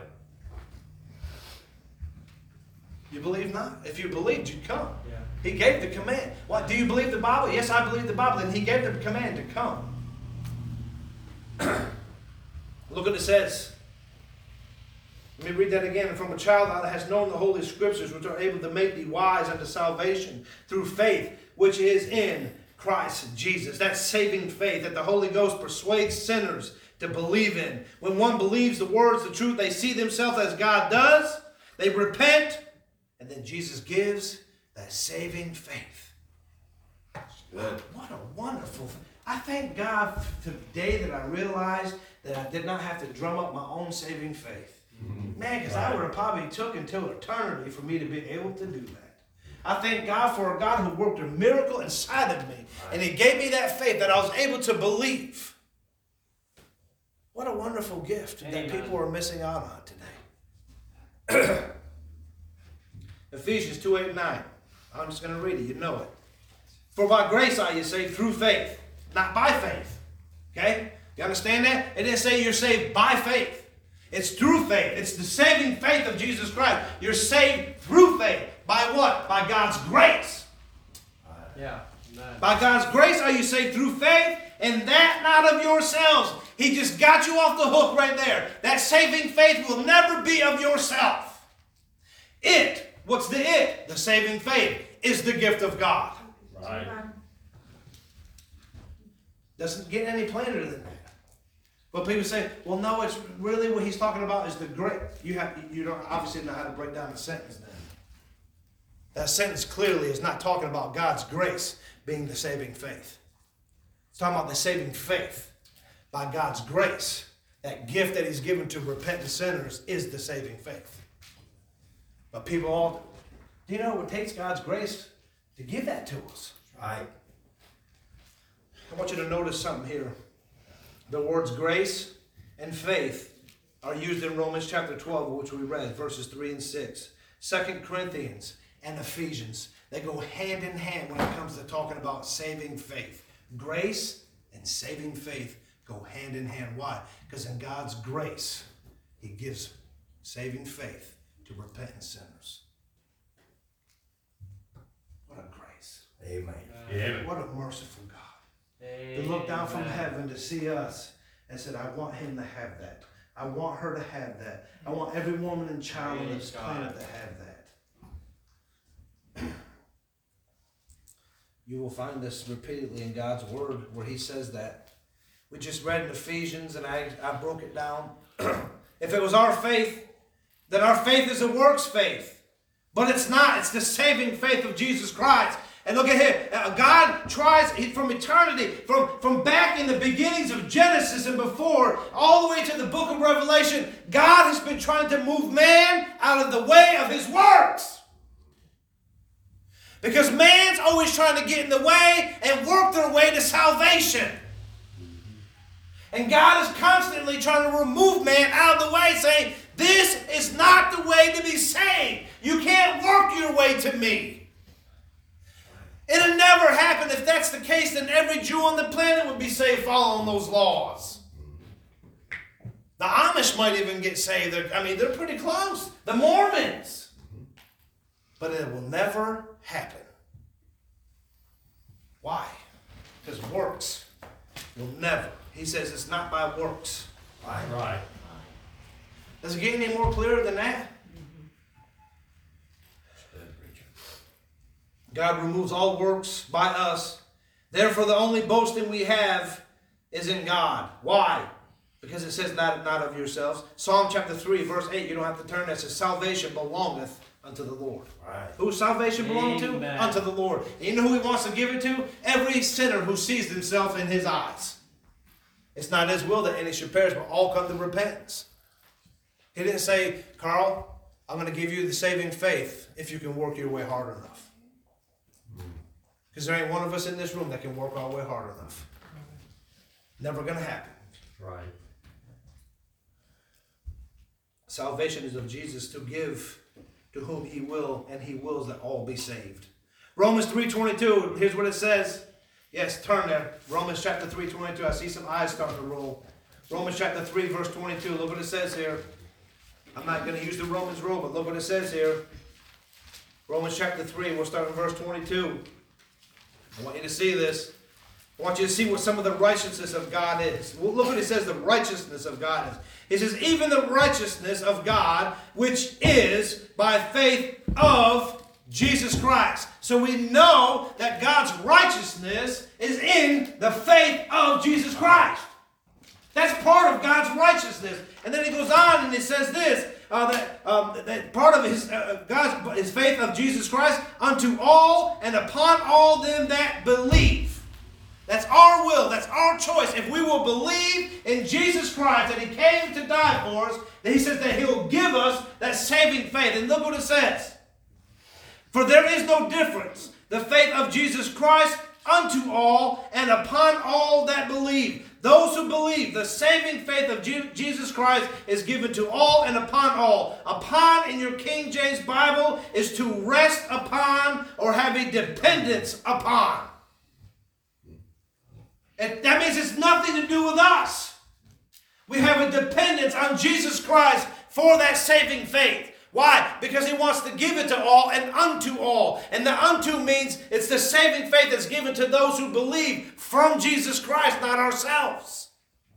You believe not? If you believed, you'd come. Yeah. He gave the command. What? Do you believe the Bible? Yes, I believe the Bible. And he gave the command to come. Look what it says. Let me read that again. And from a child thou hast known the holy scriptures, which are able to make thee wise unto salvation through faith, which is in Christ Jesus. That's saving faith that the Holy Ghost persuades sinners to believe in. When one believes the words, the truth, they see themselves as God does. They repent. And then Jesus gives that saving faith. Good. What a wonderful thing. I thank God today that I realized that I did not have to drum up my own saving faith. Man, because I would have probably took until eternity for me to be able to do that. I thank God for a God who worked a miracle inside of me. And He gave me that faith that I was able to believe. What a wonderful gift that people are missing out on today. Ephesians 2:8-9. I'm just going to read it. You know it. For by grace are you saved through faith, not by faith. Okay? You understand that? It didn't say you're saved by faith. It's through faith. It's the saving faith of Jesus Christ. You're saved through faith. By what? By God's grace. Yeah. Amen. By God's grace are you saved through faith, and that not of yourselves. He just got you off the hook right there. That saving faith will never be of yourself. What's the it? The saving faith is the gift of God. Right. Doesn't get any plainer than that. But people say, well, no, it's really what he's talking about is the great. You don't obviously know how to break down the sentence then. That sentence clearly is not talking about God's grace being the saving faith. It's talking about the saving faith by God's grace. That gift that He's given to repentant sinners is the saving faith. But people all, do you know it takes God's grace to give that to us? Right. I want you to notice something here. The words grace and faith are used in Romans chapter 12, which we read, verses 3 and 6. 2 Corinthians and Ephesians, they go hand in hand when it comes to talking about saving faith. Grace and saving faith go hand in hand. Why? Because in God's grace, He gives saving faith to repentant sinners. What a grace. Amen. Amen. What a merciful God. Amen. To look down from heaven to see us and said, I want him to have that. I want her to have that. I want every woman and child on this planet to have that. You will find this repeatedly in God's word where He says that. We just read in Ephesians and I broke it down. If it was our faith, then our faith is a works faith. But it's not. It's the saving faith of Jesus Christ. And look at here. God tries from eternity, from back in the beginnings of Genesis and before, all the way to the book of Revelation, God has been trying to move man out of the way of His works. Because man's always trying to get in the way and work their way to salvation. And God is constantly trying to remove man out of the way, saying, this is not the way to be saved. You can't work your way to me. It'll never happen. If that's the case, then every Jew on the planet would be saved following those laws. The Amish might even get saved. They're pretty close. The Mormons. But it will never happen. Why? Because works will never. He says it's not by works. Right. Does it get any more clear than that? God removes all works by us. Therefore, the only boasting we have is in God. Why? Because it says not of yourselves. Psalm chapter 3, verse 8, you don't have to turn that. It says salvation belongeth unto the Lord. Right. Whose salvation belong to? Amen. Unto the Lord. And you know who He wants to give it to? Every sinner who sees themselves in His eyes. It's not His will that any should perish, but all come to repentance. He didn't say, Carl, I'm going to give you the saving faith if you can work your way hard enough. Because there ain't one of us in this room that can work our way hard enough. Never going to happen. Right. Salvation is of Jesus to give to whom He will, and He wills that all be saved. Romans 3:22, here's what it says. Yes, turn there. Romans chapter 3:22. I see some eyes starting to roll. Romans chapter 3, verse 22. Look what it says here. I'm not going to use the Romans rule, but look what it says here. Romans chapter 3, we'll start in verse 22. I want you to see this. I want you to see what some of the righteousness of God is. Well, look what it says the righteousness of God is. It says, even the righteousness of God, which is by faith of Jesus Christ. So we know that God's righteousness is in the faith of Jesus Christ. That's part of God's righteousness. And then he goes on and he says this, that part of his faith of Jesus Christ unto all and upon all them that believe. That's our will. That's our choice. If we will believe in Jesus Christ, that he came to die for us, then he says that he'll give us that saving faith. And look what it says. For there is no difference. The faith of Jesus Christ unto all and upon all that believe. Those who believe, the saving faith of Jesus Christ is given to all and upon all. Upon in your King James Bible is to rest upon or have a dependence upon. And that means it's nothing to do with us. We have a dependence on Jesus Christ for that saving faith. Why? Because he wants to give it to all and unto all. And the unto means it's the saving faith that's given to those who believe from Jesus Christ, not ourselves.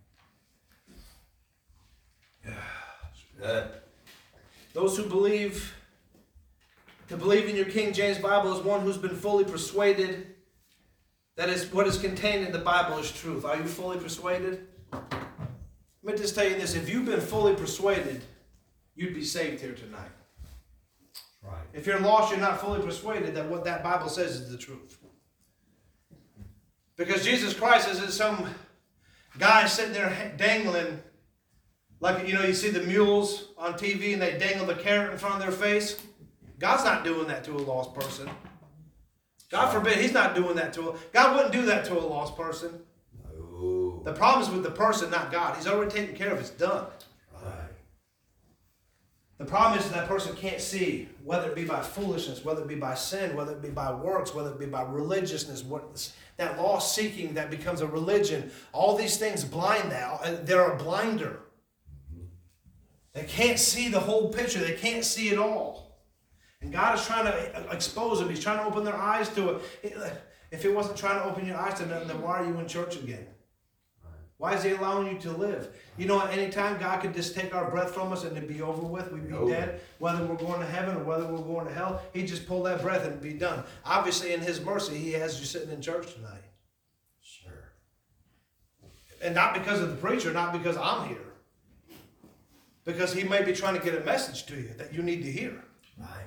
Good. Those who believe, to believe in your King James Bible is one who's been fully persuaded that is what is contained in the Bible is truth. Are you fully persuaded? Let me just tell you this. If you've been fully persuaded, you'd be saved here tonight. Right. If you're lost, you're not fully persuaded that what that Bible says is the truth. Because Jesus Christ isn't some guy sitting there dangling, like, you see the mules on TV and they dangle the carrot in front of their face. God's not doing that to a lost person. God forbid, he's not doing that to God wouldn't do that to a lost person. No. The problem is with the person, not God. He's already taken care of it. It's done. Right. The problem is that person can't see, whether it be by foolishness, whether it be by sin, whether it be by works, whether it be by religiousness, that law seeking that becomes a religion. All these things blind now. They're a blinder. They can't see the whole picture. They can't see it all. And God is trying to expose them. He's trying to open their eyes to it. If he wasn't trying to open your eyes to them, then why are you in church again? Why is he allowing you to live? At any time God could just take our breath from us and it'd be over with. We'd be dead. Whether we're going to heaven or whether we're going to hell, he'd just pull that breath and it'd be done. Obviously, in his mercy, he has you sitting in church tonight. Sure. And not because of the preacher, not because I'm here. Because he may be trying to get a message to you that you need to hear. Right.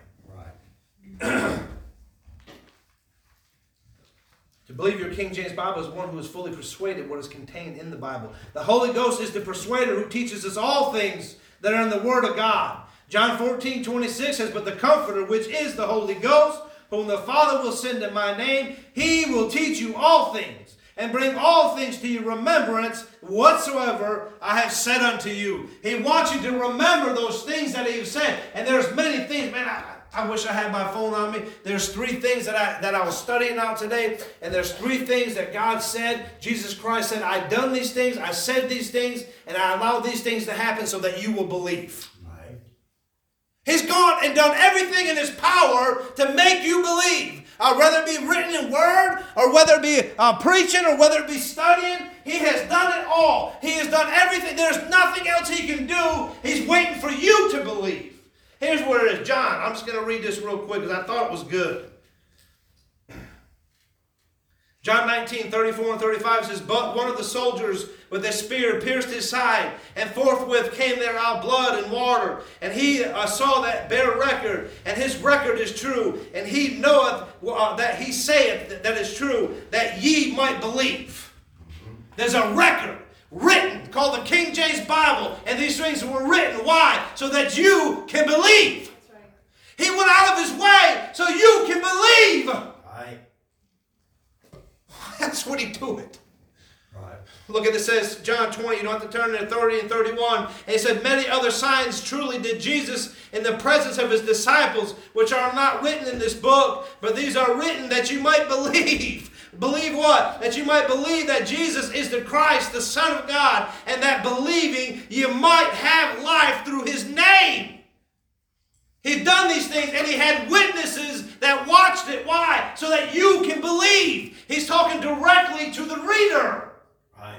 To believe your King James Bible is one who is fully persuaded what is contained in the Bible. The Holy Ghost is the persuader who teaches us all things that are in the Word of God. John 14:26 says, but the Comforter, which is the Holy Ghost, whom the Father will send in my name, he will teach you all things and bring all things to your remembrance whatsoever I have said unto you. He wants you to remember those things that he has said. And there's many things, man, I wish I had my phone on me. There's 3 things that I was studying out today. And there's 3 things that God said. Jesus Christ said, I done these things, I said these things, and I allowed these things to happen so that you will believe. Right. He's gone and done everything in his power to make you believe. Whether it be written in word, or whether it be preaching, or whether it be studying, he has done it all. He has done everything. There's nothing else he can do. He's waiting for you to believe. Here's where it is. John, I'm just going to read this real quick because I thought it was good. John 19:34 and 35 says, but one of the soldiers with a spear pierced his side, and forthwith came there out blood and water. And he saw that bare record, and his record is true. And he knoweth that he saith that is true, that ye might believe. There's a record written called the King James Bible, and these things were written. Why? So that you can believe. That's right. He went out of his way so you can believe. Right. That's what he doing. Right. Look at it, says John 20, you don't have to turn to 30 and 31. And he said, many other signs truly did Jesus in the presence of his disciples, which are not written in this book, but these are written that you might believe. Believe what? That you might believe that Jesus is the Christ, the Son of God, and that believing you might have life through his name. He'd done these things and he had witnesses that watched it. Why? So that you can believe. He's talking directly to the reader. Right.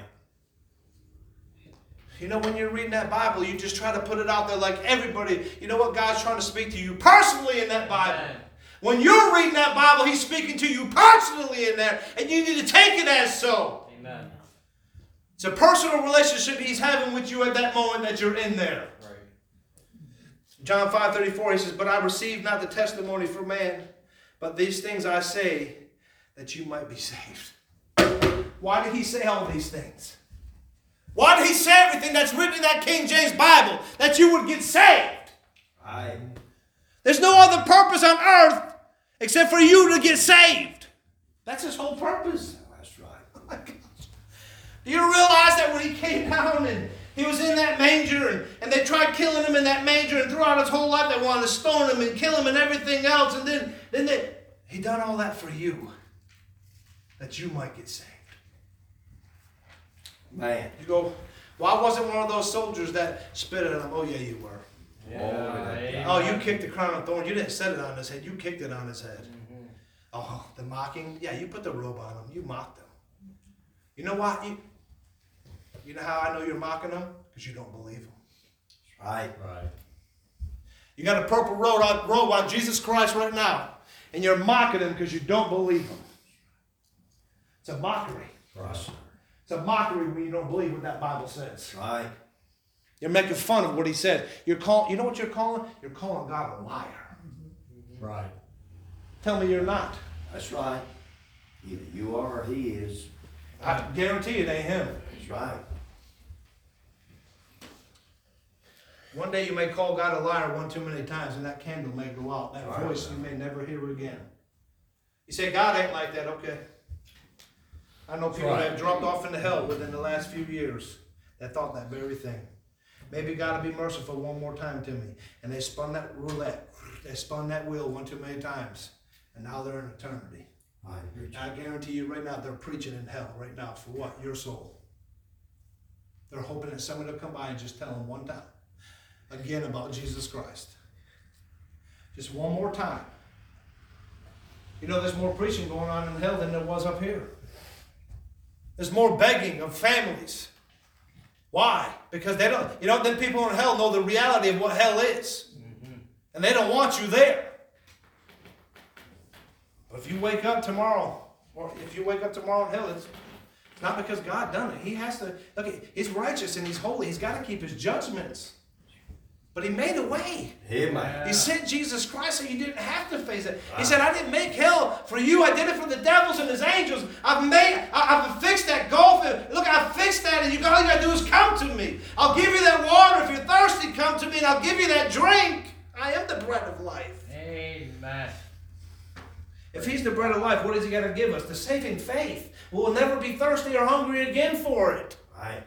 You know, when you're reading that Bible, you just try to put it out there like everybody. You know what? God's trying to speak to you personally in that Bible. Amen. When you're reading that Bible, He's speaking to you personally in there. And you need to take it as so. Amen. It's a personal relationship He's having with you at that moment that you're in there. Right. John 5:34, He says, "But I received not the testimony from man, but these things I say, that you might be saved." Why did He say all these things? Why did He say everything that's written in that King James Bible? That you would get saved. Right. There's no other purpose on earth except for you to get saved. That's His whole purpose. That's right. Oh my gosh. Do you realize that when He came down and He was in that manger and they tried killing Him in that manger, and throughout His whole life they wanted to stone Him and kill Him and everything else, and then He done all that for you, that you might get saved. Man. You go, well, I wasn't one of those soldiers that spit at Him. Oh yeah, you were. Yeah. Oh, you kicked the crown of thorns. You didn't set it on His head. You kicked it on His head. Mhm. Oh, the mocking. Yeah, you put the robe on Him. You mocked Him. You know what? You know how I know you're mocking Him? Because you don't believe Him. Right. Right. You got a purple robe on Jesus Christ right now, and you're mocking Him because you don't believe Him. It's a mockery. Right. It's a mockery when you don't believe what that Bible says. Right. You're making fun of what He said. You know what you're calling? You're calling God a liar. Right. Tell me you're not. That's right. Either you are or He is. I guarantee it ain't Him. That's right. One day you may call God a liar one too many times, and that candle may go out. That Right. voice you may never hear again. You say, God ain't like that. Okay. I know people Right. that have dropped off into hell within the last few years that thought that very thing. Maybe God will be merciful one more time to me. And they spun that roulette. They spun that wheel one too many times. And now they're in eternity. Right. I guarantee you right now, they're preaching in hell right now for what? Your soul. They're hoping that somebody will come by and just tell them one time again about Jesus Christ. Just one more time. You know, there's more preaching going on in hell than there was up here. There's more begging of families. Why? Because they don't, then people in hell know the reality of what hell is. Mm-hmm. And they don't want you there. But if you wake up tomorrow, or if you wake up tomorrow in hell, it's not because God done it. He has to, look, He's righteous and He's holy. He's got to keep His judgments. But He made a way. Amen. He sent Jesus Christ so you didn't have to face it. He said, I didn't make hell for you. I did it for the devils and his angels. I've fixed that gulf. Look, I fixed that, and all you got to do is come to me. I'll give you that water. If you're thirsty, come to me, and I'll give you that drink. I am the bread of life. Amen. If He's the bread of life, what does He got to give us? The saving faith. We'll never be thirsty or hungry again for it. Right.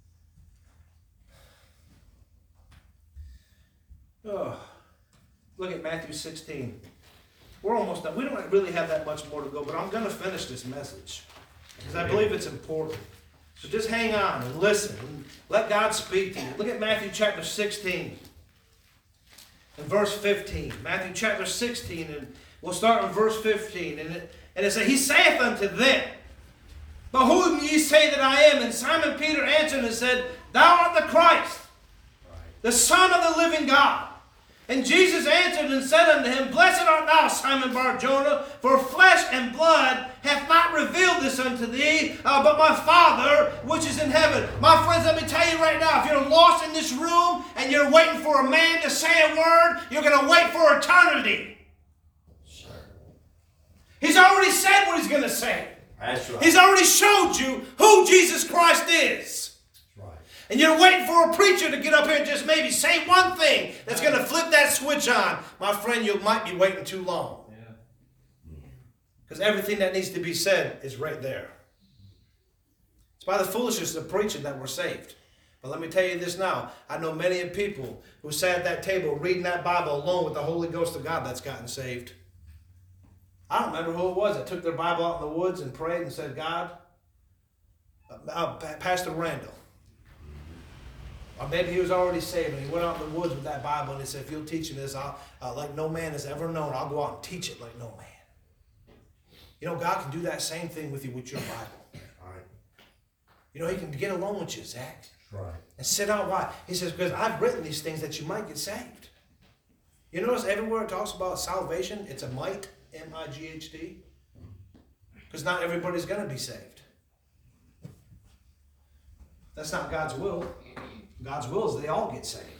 Oh, look at Matthew 16. We're almost done. We don't really have that much more to go, but I'm going to finish this message because I believe it's important. So just hang on and listen and let God speak to you. Look at Matthew chapter 16 and verse 15. Matthew chapter 16, and we'll start in verse 15. And it says, He saith unto them, But whom ye say that I am? And Simon Peter answered and said, Thou art the Christ, the Son of the living God. And Jesus answered and said unto him, Blessed art thou, Simon Bar-Jonah, for flesh and blood hath not revealed this unto thee, but my Father which is in heaven. My friends, let me tell you right now, if you're lost in this room and you're waiting for a man to say a word, you're going to wait for eternity. Sure. He's already said what He's going to say. That's right. He's already showed you who Jesus Christ is. And you're waiting for a preacher to get up here and just maybe say one thing that's going to flip that switch on. My friend, you might be waiting too long. Because everything that needs to be said is right there. It's by the foolishness of preaching that we're saved. But let me tell you this now. I know many people who sat at that table reading that Bible alone with the Holy Ghost of God that's gotten saved. I don't remember who it was that took their Bible out in the woods and prayed and said, God, Pastor Randall, Or maybe he was already saved and he went out in the woods with that Bible and he said, if you'll teach me this, like no man has ever known, I'll go out and teach it like no man. You know, God can do that same thing with you with your Bible. All right. You know, he can get along with you, Zach. Right. And sit out. Why? He says, because I've written these things that you might get saved. You notice everywhere it talks about salvation, it's a might, M-I-G-H-T. Because not everybody's going to be saved. That's not God's will. God's will is they all get saved.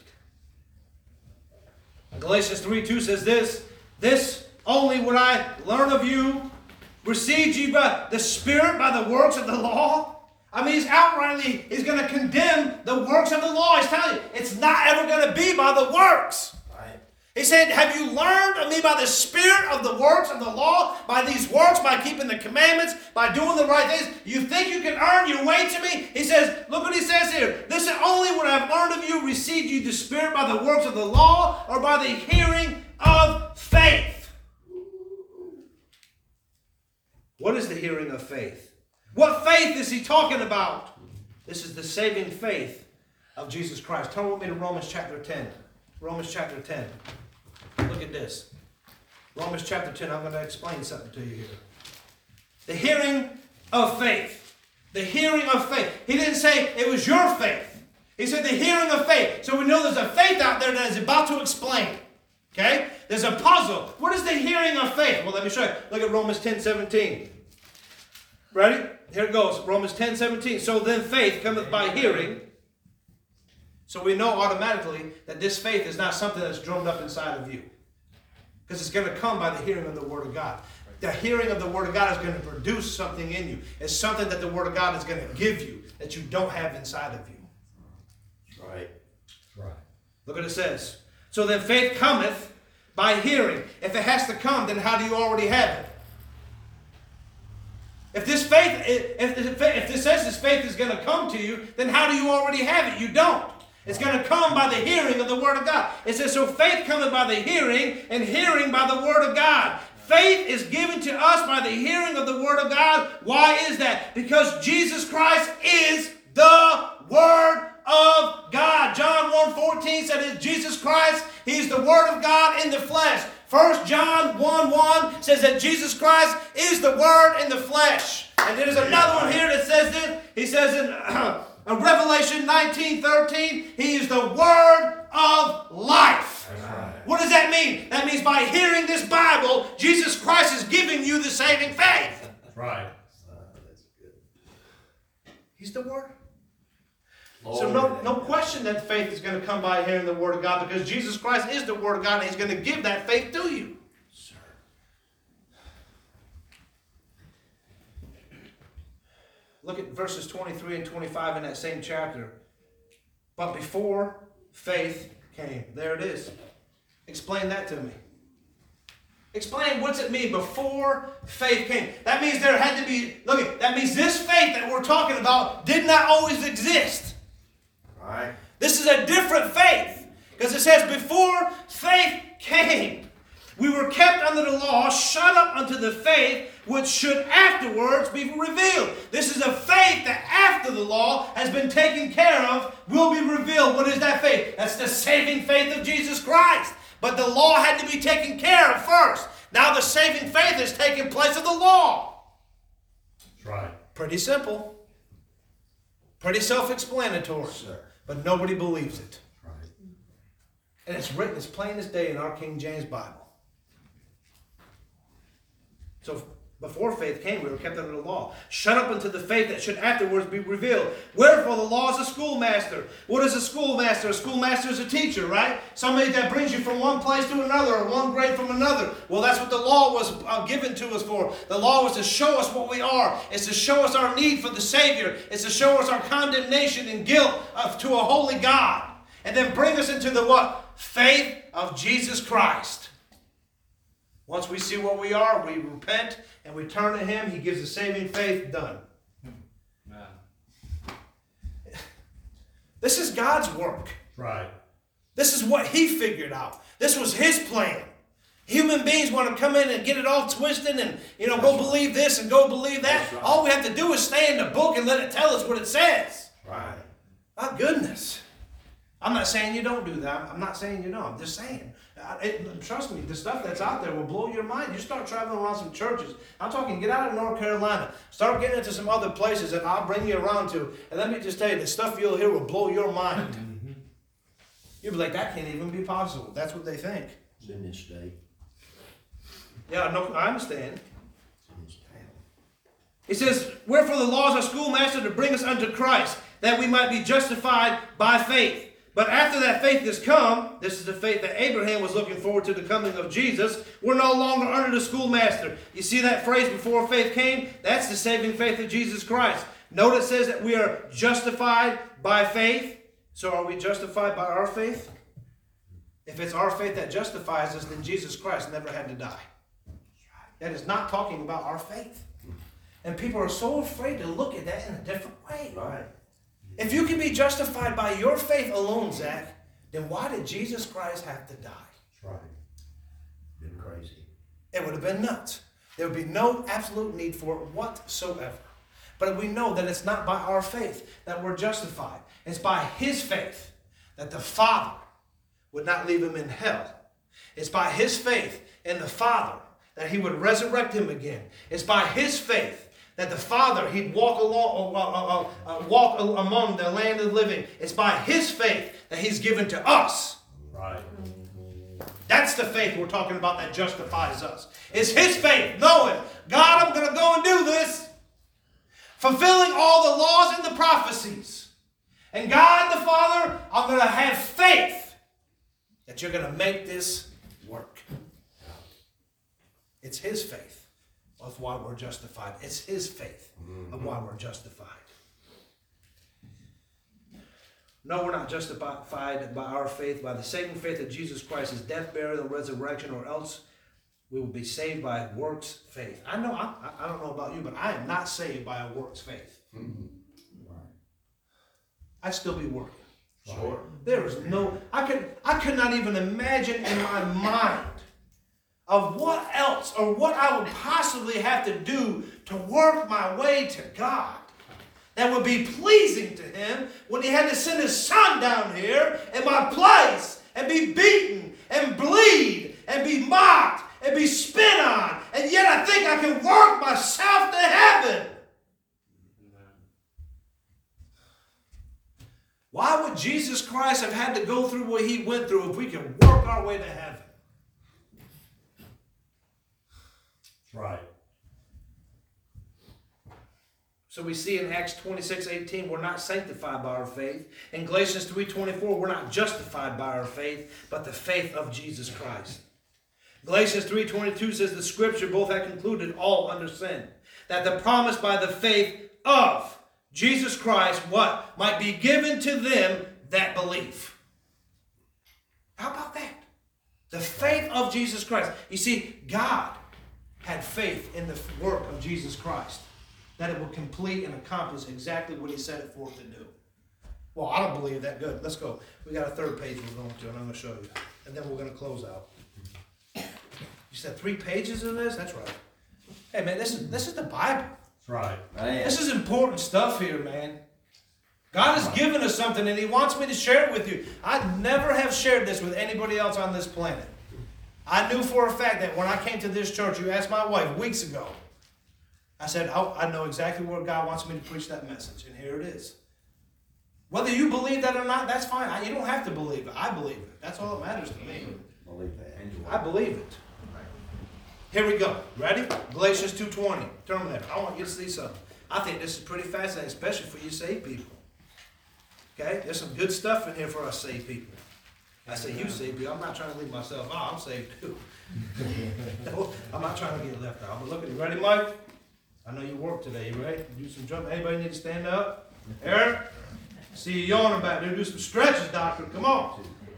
Galatians 3:2 says this only would I learn of you, received you by the Spirit, by the works of the law. I mean, he's going to condemn the works of the law. He's telling you, it's not ever going to be by the works. Right. He said, have you learned of me by the Spirit of the works of the law? By these works, by keeping the commandments, by doing the right things? You think you can earn your way to me? He says, look what he says here. Listen, only would I have learned of you, received you the Spirit by the works of the law, or by the hearing of faith. What is the hearing of faith? What faith is he talking about? This is the saving faith of Jesus Christ. Turn with me to Romans chapter 10. Romans chapter 10. Look at this. Romans chapter 10. I'm going to explain something to you here. The hearing of faith. The hearing of faith. He didn't say it was your faith. He said the hearing of faith. So we know there's a faith out there that is about to explain. Okay? There's a puzzle. What is the hearing of faith? Well, let me show you. Look at Romans 10:17. Ready? Here it goes. Romans 10:17. So then faith cometh by hearing. So we know automatically that this faith is not something that's drummed up inside of you. Because it's going to come by the hearing of the Word of God. The hearing of the Word of God is going to produce something in you. It's something that the Word of God is going to give you that you don't have inside of you. Right. Right. Look what it says. So then faith cometh by hearing. If it has to come, then how do you already have it? If this faith, if this says this faith is going to come to you, then how do you already have it? You don't. It's going to come by the hearing of the Word of God. It says, so faith cometh by the hearing, and hearing by the Word of God. Faith is given to us by the hearing of the Word of God. Why is that? Because Jesus Christ is the Word of God. John 1:14 said it's Jesus Christ. He's the Word of God in the flesh. 1 John 1:1 says that Jesus Christ is the Word in the flesh. And there's another one here that says this. He says in Revelation 19:13, He is the Word of life. Right. What does that mean? That means by hearing this Bible, Jesus Christ is giving you the saving faith. Right. That's good. He's the Word. Lord, So no question that faith is going to come by hearing the Word of God, because Jesus Christ is the Word of God and He's going to give that faith to you. Sir. Look at verses 23 and 25 in that same chapter. But before faith came. There it is. Explain that to me. Explain what's it mean before faith came. That means there had to be, look, that means this faith that we're talking about did not always exist. Right. This is a different faith. Because it says before faith came, we were kept under the law, shut up unto the faith which should afterwards be revealed. This is a faith that after the law has been taken care of will be revealed. What is that faith? That's the saving faith of Jesus Christ. But the law had to be taken care of first. Now the saving faith is taking place of the law. That's right. Pretty simple. Pretty self-explanatory. Sir. But nobody believes it. Right. And it's written as plain as day in our King James Bible. So before faith came, we were kept under the law. Shut up unto the faith that should afterwards be revealed. Wherefore the law is a schoolmaster. What is a schoolmaster? A schoolmaster is a teacher, right? Somebody that brings you from one place to another, or one grade from another. Well, that's what the law was given to us for. The law was to show us what we are. It's to show us our need for the Savior. It's to show us our condemnation and guilt to a holy God. And then bring us into the what? Faith of Jesus Christ. Once we see what we are, we repent and we turn to Him. He gives the saving faith. Done. This is God's work. Right. This is what He figured out. This was His plan. Human beings want to come in and get it all twisted and, go believe this and go believe that. Right. All we have to do is stay in the book and let it tell us what it says. Right. My goodness. I'm not saying you don't do that. I'm not saying you don't. I'm just saying. Trust me, the stuff that's out there will blow your mind. You start traveling around some churches. I'm talking, get out of North Carolina. Start getting into some other places that I'll bring you around to. And let me just tell you, the stuff you'll hear will blow your mind. You'll be like, that can't even be possible. That's what they think. It's in this state. Yeah, no, I understand. It's in this town. He says, wherefore the law is a schoolmaster to bring us unto Christ, that we might be justified by faith. But after that faith has come, this is the faith that Abraham was looking forward to, the coming of Jesus, we're no longer under the schoolmaster. You see that phrase, before faith came? That's the saving faith of Jesus Christ. Note it says that we are justified by faith. So are we justified by our faith? If it's our faith that justifies us, then Jesus Christ never had to die. That is not talking about our faith. And people are so afraid to look at that in a different way. Right. If you can be justified by your faith alone, Zach, then why did Jesus Christ have to die? That's right. Been crazy. It would have been nuts. There would be no absolute need for it whatsoever. But we know that it's not by our faith that we're justified. It's by his faith that the Father would not leave him in hell. It's by his faith in the Father that he would resurrect him again. It's by his faith that the Father, he'd walk among the land of the living. It's by his faith that he's given to us. Right. That's the faith we're talking about that justifies us. It's his faith, knowing, God, I'm going to go and do this. Fulfilling all the laws and the prophecies. And God the Father, I'm going to have faith that you're going to make this work. It's his faith of why we're justified. It's his faith of why we're justified. No, we're not justified by our faith, by the saving faith of Jesus Christ, his death, burial, and resurrection, or else we will be saved by works faith. I know, I don't know about you, but I am not saved by a works faith. I'd still be working. Sure. There is no, I could not even imagine in my mind of what else or what I would possibly have to do to work my way to God that would be pleasing to him when he had to send his son down here in my place and be beaten and bleed and be mocked and be spit on, and yet I think I can work myself to heaven. Why would Jesus Christ have had to go through what he went through if we could work our way to heaven? That's right. So we see in Acts 26:18, we're not sanctified by our faith. In Galatians 3:24, we're not justified by our faith, but the faith of Jesus Christ. Galatians 3:22 says the scripture both had concluded all under sin, that the promise by the faith of Jesus Christ, what? Might be given to them that believe. How about that? The faith of Jesus Christ. You see, God had faith in the work of Jesus Christ, that it will complete and accomplish exactly what he set it forth to do. Well, I don't believe that. Good. Let's go. We got a third page we're going to, and I'm going to show you. And then we're going to close out. You said 3 pages of this? That's right. Hey, man, this is the Bible. That's right. Man. This is important stuff here, man. God has given us something, and he wants me to share it with you. I never have shared this with anybody else on this planet. I knew for a fact that when I came to this church, you asked my wife weeks ago, I said, oh, I know exactly where God wants me to preach that message, and here it is. Whether you believe that or not, that's fine. You don't have to believe it. I believe it. That's all that matters to me. Believe that. I believe it. Here we go. Ready? Galatians 2:20. Turn there. I want you to see something. I think this is pretty fascinating, especially for you saved people. Okay? There's some good stuff in here for us saved people. I say you saved people. I'm not trying to leave myself out. I'm saved too. No, I'm not trying to get left out. But look at it. Ready, Mike? I know you work today. You ready? Do some jumping. Anybody need to stand up? Eric? See you yawning back there. Do some stretches, doctor. Come on.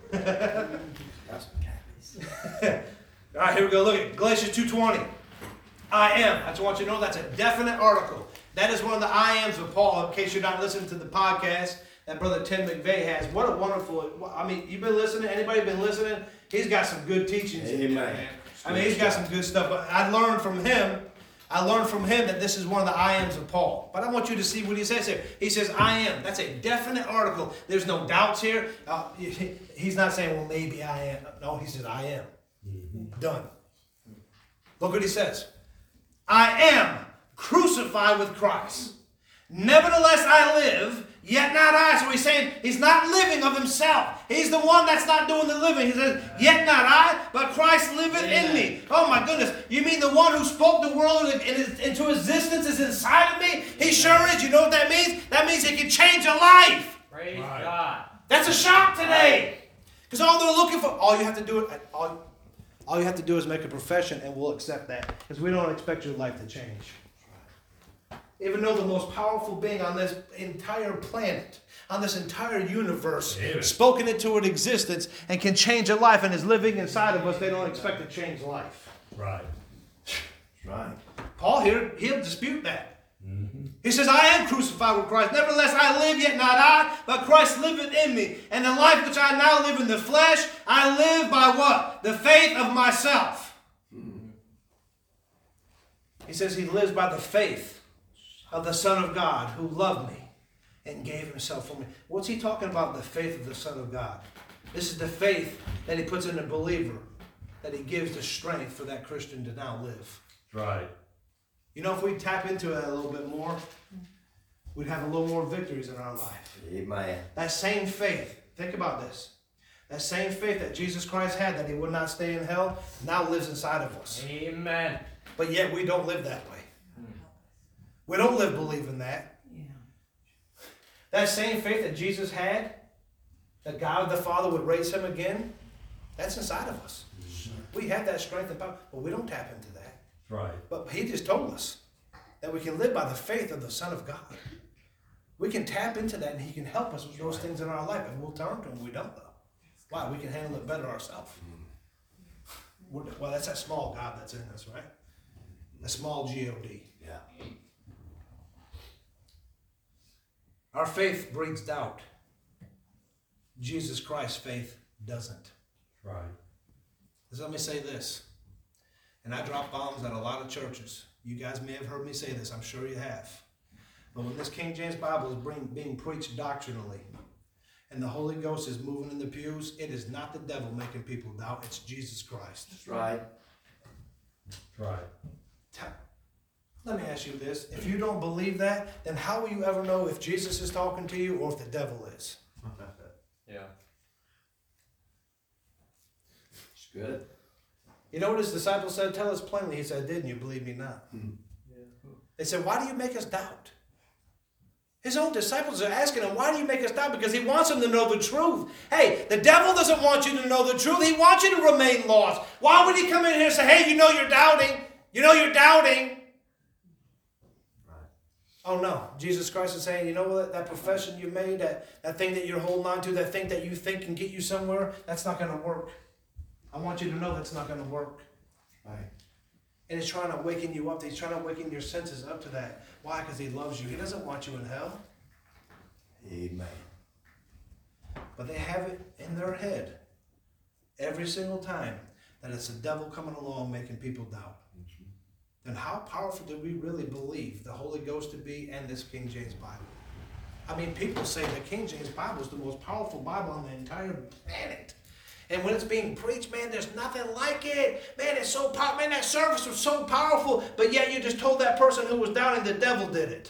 All right, here we go. Look at Galatians 2:20. I am. I just want you to know that's a definite article. That is one of the I ams of Paul, in case you're not listening to the podcast that Brother Tim McVeigh has. What a wonderful, I mean, you've been listening? Anybody been listening? He's got some good teachings. Amen. I mean, he's got some good stuff. But I learned from him. I learned from him that this is one of the I ams of Paul. But I want you to see what he says here. He says, I am. That's a definite article. There's no doubts here. He's not saying, well, maybe I am. No, he says, I am. Done. Look what he says. I am crucified with Christ. Nevertheless, I live, yet not I. So he's saying he's not living of himself. He's the one that's not doing the living. He says, yet not I, but Christ liveth in me. Oh my goodness. You mean the one who spoke the world into existence is inside of me? He sure is. You know what that means? That means he can change a life. Praise God. That's a shock today. Because all they're looking for, all you have to do is make a profession and we'll accept that. Because we don't expect your life to change. Even though the most powerful being on this entire planet, on this entire universe, spoken into an existence and can change a life and is living inside of us, they don't expect to change life. Right. That's right. Paul here, he'll dispute that. He says, I am crucified with Christ. Nevertheless, I live, yet not I, but Christ liveth in me. And the life which I now live in the flesh, I live by what? The faith of myself. He says he lives by the faith of the Son of God who loved me and gave himself for me. What's he talking about, the faith of the Son of God? This is the faith that he puts in the believer, that he gives the strength for that Christian to now live. Right. You know, if we tap into it a little bit more, we'd have a little more victories in our life. Amen. That same faith, think about this. That same faith that Jesus Christ had, that he would not stay in hell, now lives inside of us. Amen. But yet we don't live that way. We don't live believing that. Yeah. That same faith that Jesus had, that God the Father would raise him again, that's inside of us. We have that strength and power, but we don't tap into that. Right. But he just told us that we can live by the faith of the Son of God. We can tap into that and he can help us with those things in our life. And we'll turn to him. We don't, though. Why? We can handle it better ourselves. Well, that's that small God that's in us, right? The small G-O-D. Yeah. Our faith breeds doubt. Jesus Christ's faith doesn't. Right. So let me say this. And I drop bombs at a lot of churches. You guys may have heard me say this. I'm sure you have. But when this King James Bible is being preached doctrinally and the Holy Ghost is moving in the pews, it is not the devil making people doubt. It's Jesus Christ. That's right. Right. Let me ask you this. If you don't believe that, then how will you ever know if Jesus is talking to you or if the devil is? Yeah. It's good. You know what his disciples said? Tell us plainly. He said, didn't you believe me not? They said, why do you make us doubt? His own disciples are asking him, why do you make us doubt? Because he wants them to know the truth. Hey, the devil doesn't want you to know the truth. He wants you to remain lost. Why would he come in here and say, hey, you know you're doubting? You know you're doubting. Oh no, Jesus Christ is saying, you know what, that profession you made, that thing that you're holding on to, that thing that you think can get you somewhere, that's not going to work. I want you to know that's not going to work. Right. And he's trying to waken you up. He's trying to waken your senses up to that. Why? Because he loves you. He doesn't want you in hell. Amen. But they have it in their head every single time that it's the devil coming along making people doubt. Then how powerful do we really believe the Holy Ghost to be and this King James Bible? I mean, people say the King James Bible is the most powerful Bible on the entire planet. And when it's being preached, man, there's nothing like it. Man, it's so powerful. Man, that service was so powerful. But yet you just told that person who was doubting the devil did it.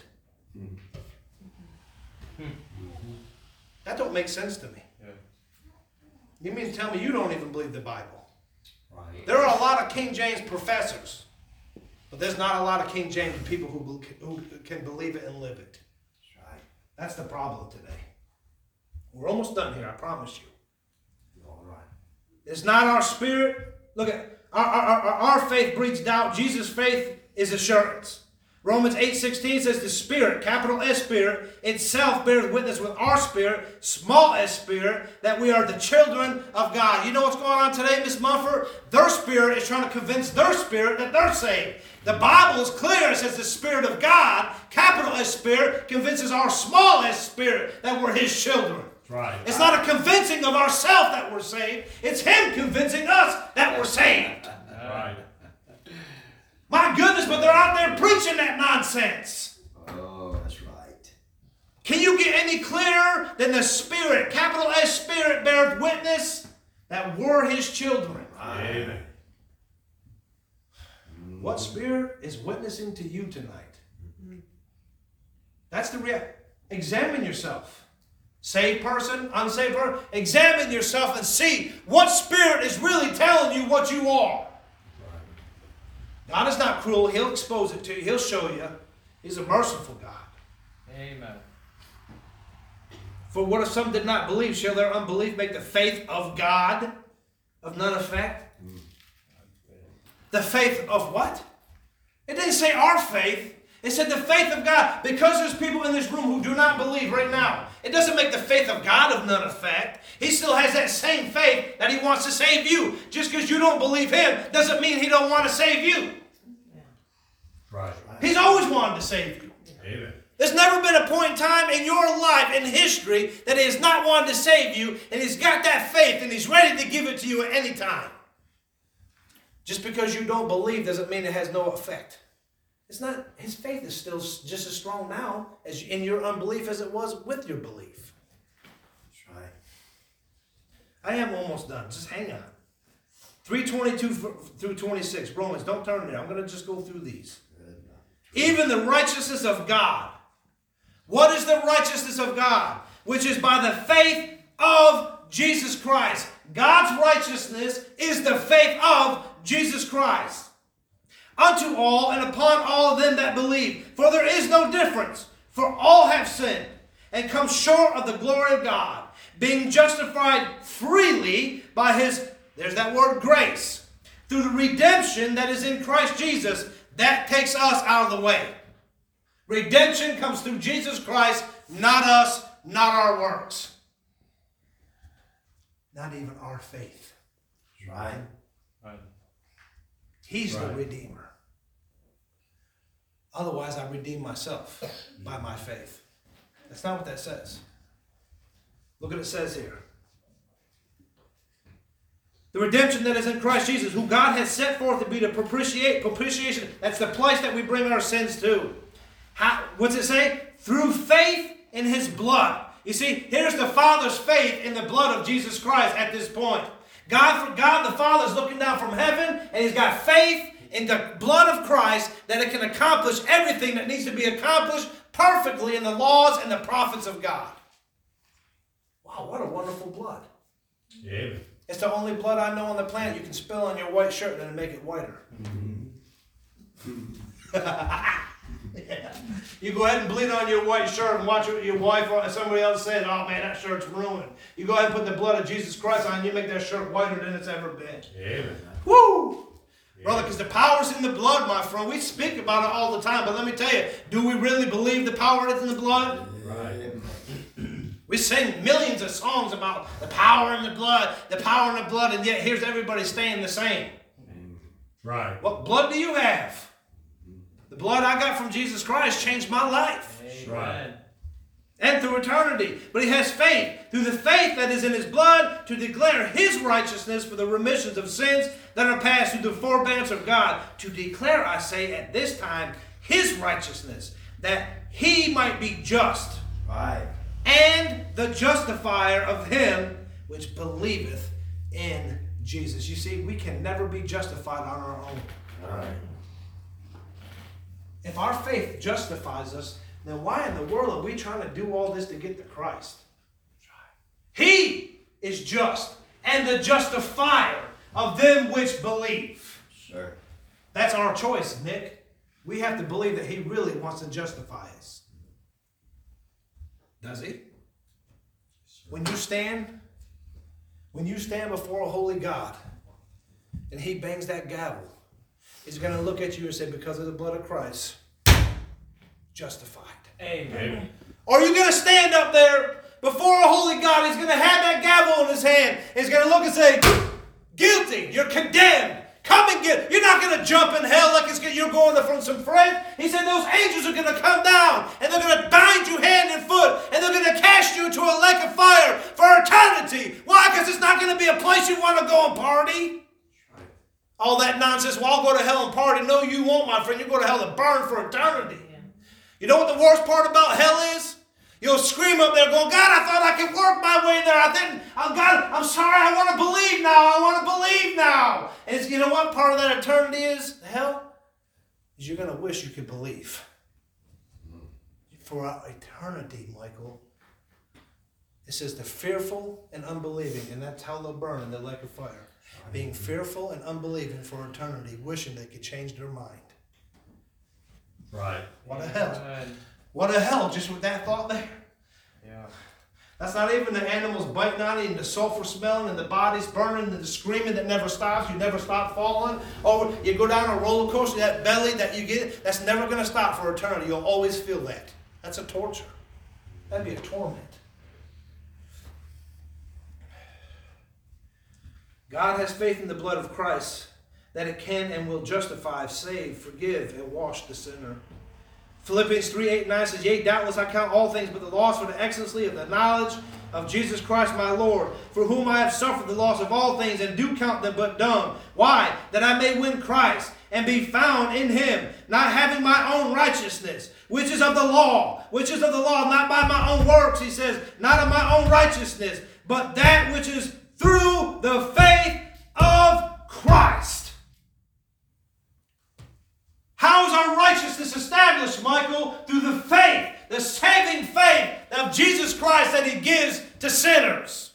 That don't make sense to me. Yeah. You mean to tell me you don't even believe the Bible? Right. There are a lot of King James professors. But there's not a lot of King James people who can believe it and live it. That's right. That's the problem today. We're almost done here, I promise you. All right. It's not our spirit. Look at our faith breeds doubt. Jesus' faith is assurance. Romans 8:16 says the Spirit, capital S Spirit, itself bears witness with our spirit, small s spirit, that we are the children of God. You know what's going on today, Miss Mumford? Their spirit is trying to convince their spirit that they're saved. The Bible is clear. It says the Spirit of God, capital S Spirit, convinces our small s spirit that we're His children. Right. It's not a convincing of ourselves that we're saved. It's Him convincing us that we're saved. Right. My goodness, but they're out there preaching that nonsense. Oh, that's right. Can you get any clearer than the Spirit, capital S Spirit, beareth witness that we're His children? Amen. What spirit is witnessing to you tonight? That's the real. Examine yourself. Saved person, unsaved person, examine yourself and see what spirit is really telling you what you are. God is not cruel. He'll expose it to you. He'll show you. He's a merciful God. Amen. For what if some did not believe? Shall their unbelief make the faith of God of none effect? The faith of what? It didn't say our faith. It said the faith of God. Because there's people in this room who do not believe right now, it doesn't make the faith of God of none effect. He still has that same faith that He wants to save you. Just because you don't believe Him doesn't mean He don't want to save you. Right. He's always wanted to save you. Amen. There's never been a point in time in your life, in history, that He has not wanted to save you, and He's got that faith, and He's ready to give it to you at any time. Just because you don't believe doesn't mean it has no effect. It's not. His faith is still just as strong now as in your unbelief as it was with your belief. That's right. I am almost done. Just hang on. 3:22 through 26. Romans, don't turn there. I'm going to just go through these. Even the righteousness of God. What is the righteousness of God? Which is by the faith of Jesus Christ. God's righteousness is the faith of Jesus Christ. Unto all and upon all of them that believe. For there is no difference. For all have sinned and come short of the glory of God, being justified freely by His, there's that word, grace, through the redemption that is in Christ Jesus. That takes us out of the way. Redemption comes through Jesus Christ, not us, not our works. Not even our faith. That's right. Right. He's the Right. Redeemer. Otherwise, I redeem myself by my faith. That's not what that says. Look what it says here. The redemption that is in Christ Jesus, who God has set forth to be the propitiation. That's the place that we bring our sins to. What's it say? Through faith in His blood. You see, here's the Father's faith in the blood of Jesus Christ at this point. God the Father is looking down from heaven, and He's got faith in the blood of Christ that it can accomplish everything that needs to be accomplished perfectly in the laws and the prophets of God. Wow, what a wonderful blood. Amen. It's the only blood I know on the planet you can spill on your white shirt and make it whiter. Yeah. You go ahead and bleed on your white shirt and watch your wife or somebody else says, oh man, that shirt's ruined. You go ahead and put the blood of Jesus Christ on and you make that shirt whiter than it's ever been. Amen. Woo! Brother, because the power's in the blood, my friend. We speak about it all the time, but let me tell you, do we really believe the power is in the blood? Right. We sing millions of songs about the power in the blood, and yet here's everybody staying the same. Right. What blood do you have? The blood I got from Jesus Christ changed my life. Amen. And through eternity. But he has faith. Through the faith that is in his blood to declare his righteousness for the remissions of sins that are passed through the forbearance of God. To declare, I say, at this time, his righteousness, that he might be just. Right. And the justifier of him which believeth in Jesus. You see, we can never be justified on our own. Right. If our faith justifies us, then why in the world are we trying to do all this to get to Christ? He is just and the justifier of them which believe. Sir. That's our choice, Nick. We have to believe that he really wants to justify us. Does he? When you stand before a holy God and he bangs that gavel, he's going to look at you and say, because of the blood of Christ, justified. Amen. Amen. Or are you going to stand up there before a holy God? He's going to have that gavel in his hand. He's going to look and say, guilty, you're condemned. Come and get. You're not going to jump in hell like you're going from some friends. He said those angels are going to come down and they're going to bind you hand and foot and they're going to cast you into a lake of fire for eternity. Why? Because it's not going to be a place you want to go and party. All that nonsense, well, I'll go to hell and party. No, you won't, my friend. You go to hell and burn for eternity. Yeah. You know what the worst part about hell is? You'll scream up there going, God, I thought I could work my way there. I didn't. Oh, God, I'm sorry. I want to believe now. I want to believe now. And it's, you know what part of that eternity is? Hell? Is you're going to wish you could believe. For eternity, Michael. It says the fearful and unbelieving, and that's how they'll burn in the lake of fire. Being fearful and unbelieving for eternity, wishing they could change their mind. Right. What a hell. Amen. What a hell, just with that thought there. Yeah. That's not even the animals biting on you and the sulfur smelling and the bodies burning and the screaming that never stops. You never stop falling. Or you go down a roller coaster, that belly that you get, that's never going to stop for eternity. You'll always feel that. That's a torture. That'd be a torment. God has faith in the blood of Christ that it can and will justify, save, forgive, and wash the sinner. Philippians 3:8-9 says, Yea, doubtless I count all things but the loss for the excellency of the knowledge of Jesus Christ my Lord, for whom I have suffered the loss of all things, and do count them but dung. Why? That I may win Christ, and be found in him, not having my own righteousness, which is of the law, not by my own works, he says, not of my own righteousness, but that which is through the faith of Christ. How is our righteousness established, Michael? Through the faith, the saving faith of Jesus Christ that he gives to sinners.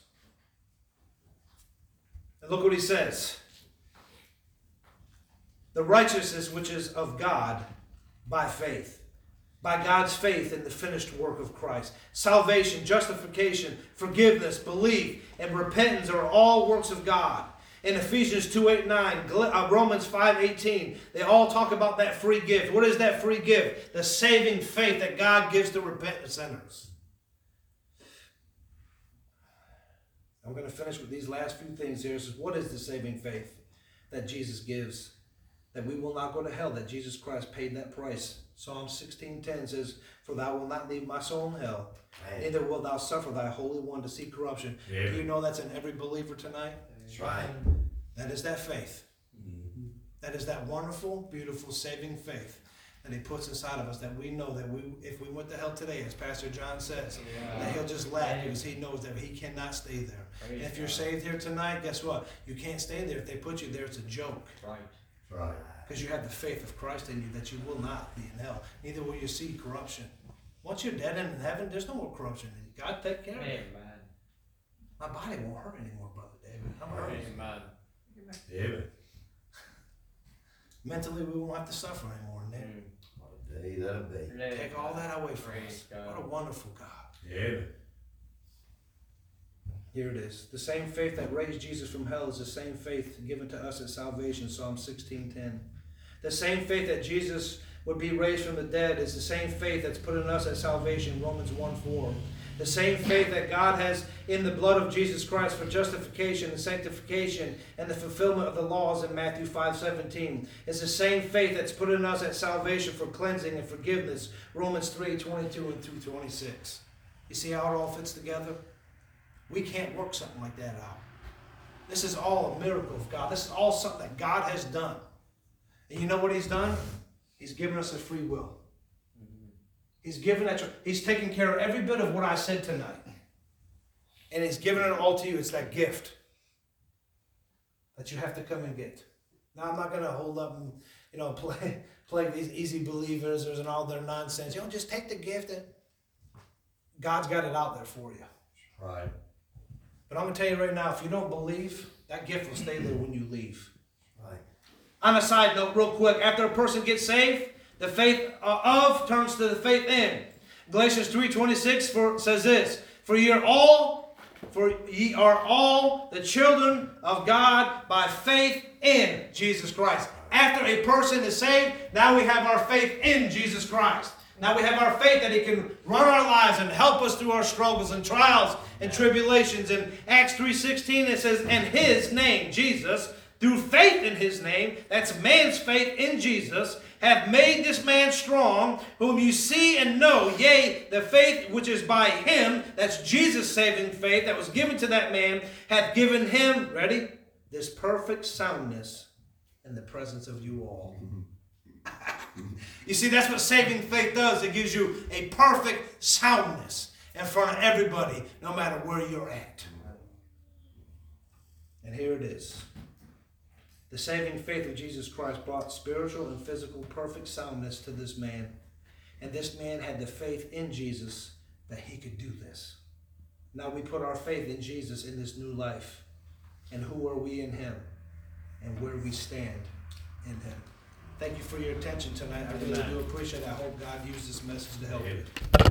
And look what he says. The righteousness which is of God by faith. By God's faith in the finished work of Christ. Salvation, justification, forgiveness, belief, and repentance are all works of God. In Ephesians 2:8-9, Romans 5:18, they all talk about that free gift. What is that free gift? The saving faith that God gives to repentant sinners. I'm going to finish with these last few things here. It says, what is the saving faith that Jesus gives? That we will not go to hell, that Jesus Christ paid that price. Psalm 16:10 says, For thou wilt not leave my soul in hell, neither wilt thou suffer thy Holy One to see corruption. Yeah. Do you know that's in every believer tonight? That's right. That is that faith. That is that wonderful, beautiful, saving faith that he puts inside of us, that we know that if we went to hell today, as Pastor John says, that he'll just laugh because he knows that he cannot stay there. And if you're saved here tonight, guess what? You can't stay there. If they put you there, it's a joke. Right. Right. Because you have the faith of Christ in you that you will not be in hell. Neither will you see corruption. Once you're dead in heaven, there's no more corruption. God take care of it. Amen. My body won't hurt anymore, Brother David. I'm hurting. Amen. Amen. Mentally, we won't have to suffer anymore. Nick. What a day that'll be. Take all that away from Praise us. God. What a wonderful God. Amen. Here it is. The same faith that raised Jesus from hell is the same faith given to us at salvation, Psalm 16:10. The same faith that Jesus would be raised from the dead is the same faith that's put in us at salvation, Romans 1:4. The same faith that God has in the blood of Jesus Christ for justification and sanctification and the fulfillment of the laws in Matthew 5:17 is the same faith that's put in us at salvation for cleansing and forgiveness, Romans 3:22 and through 26. You see how it all fits together? We can't work something like that out. This is all a miracle of God. This is all something that God has done. And you know what he's done? He's given us a free will. He's given that. He's taken care of every bit of what I said tonight. And he's given it all to you. It's that gift that you have to come and get. Now, I'm not going to hold up and, play these easy believers and all their nonsense. Just take the gift. And God's got it out there for you. Right. But I'm going to tell you right now, if you don't believe, that gift will stay there when you leave. Right. On a side note, real quick, after a person gets saved, the faith of turns to the faith in. Galatians 3:26 says this, For ye are all the children of God by faith in Jesus Christ. After a person is saved, now we have our faith in Jesus Christ. Now we have our faith that he can run our lives and help us through our struggles and trials and tribulations. In Acts 3:16 it says, And his name, Jesus, through faith in his name, that's man's faith in Jesus, hath made this man strong, whom you see and know. Yea, the faith which is by him, that's Jesus' saving faith that was given to that man, hath given him, ready, this perfect soundness in the presence of you all. You see, that's what saving faith does. It gives you a perfect soundness in front of everybody, no matter where you're at. And here it is. The saving faith of Jesus Christ brought spiritual and physical perfect soundness to this man. And this man had the faith in Jesus that he could do this. Now we put our faith in Jesus in this new life. And who are we in him? And where we stand in him. Thank you for your attention tonight. I really do appreciate it. I hope God used this message to help you.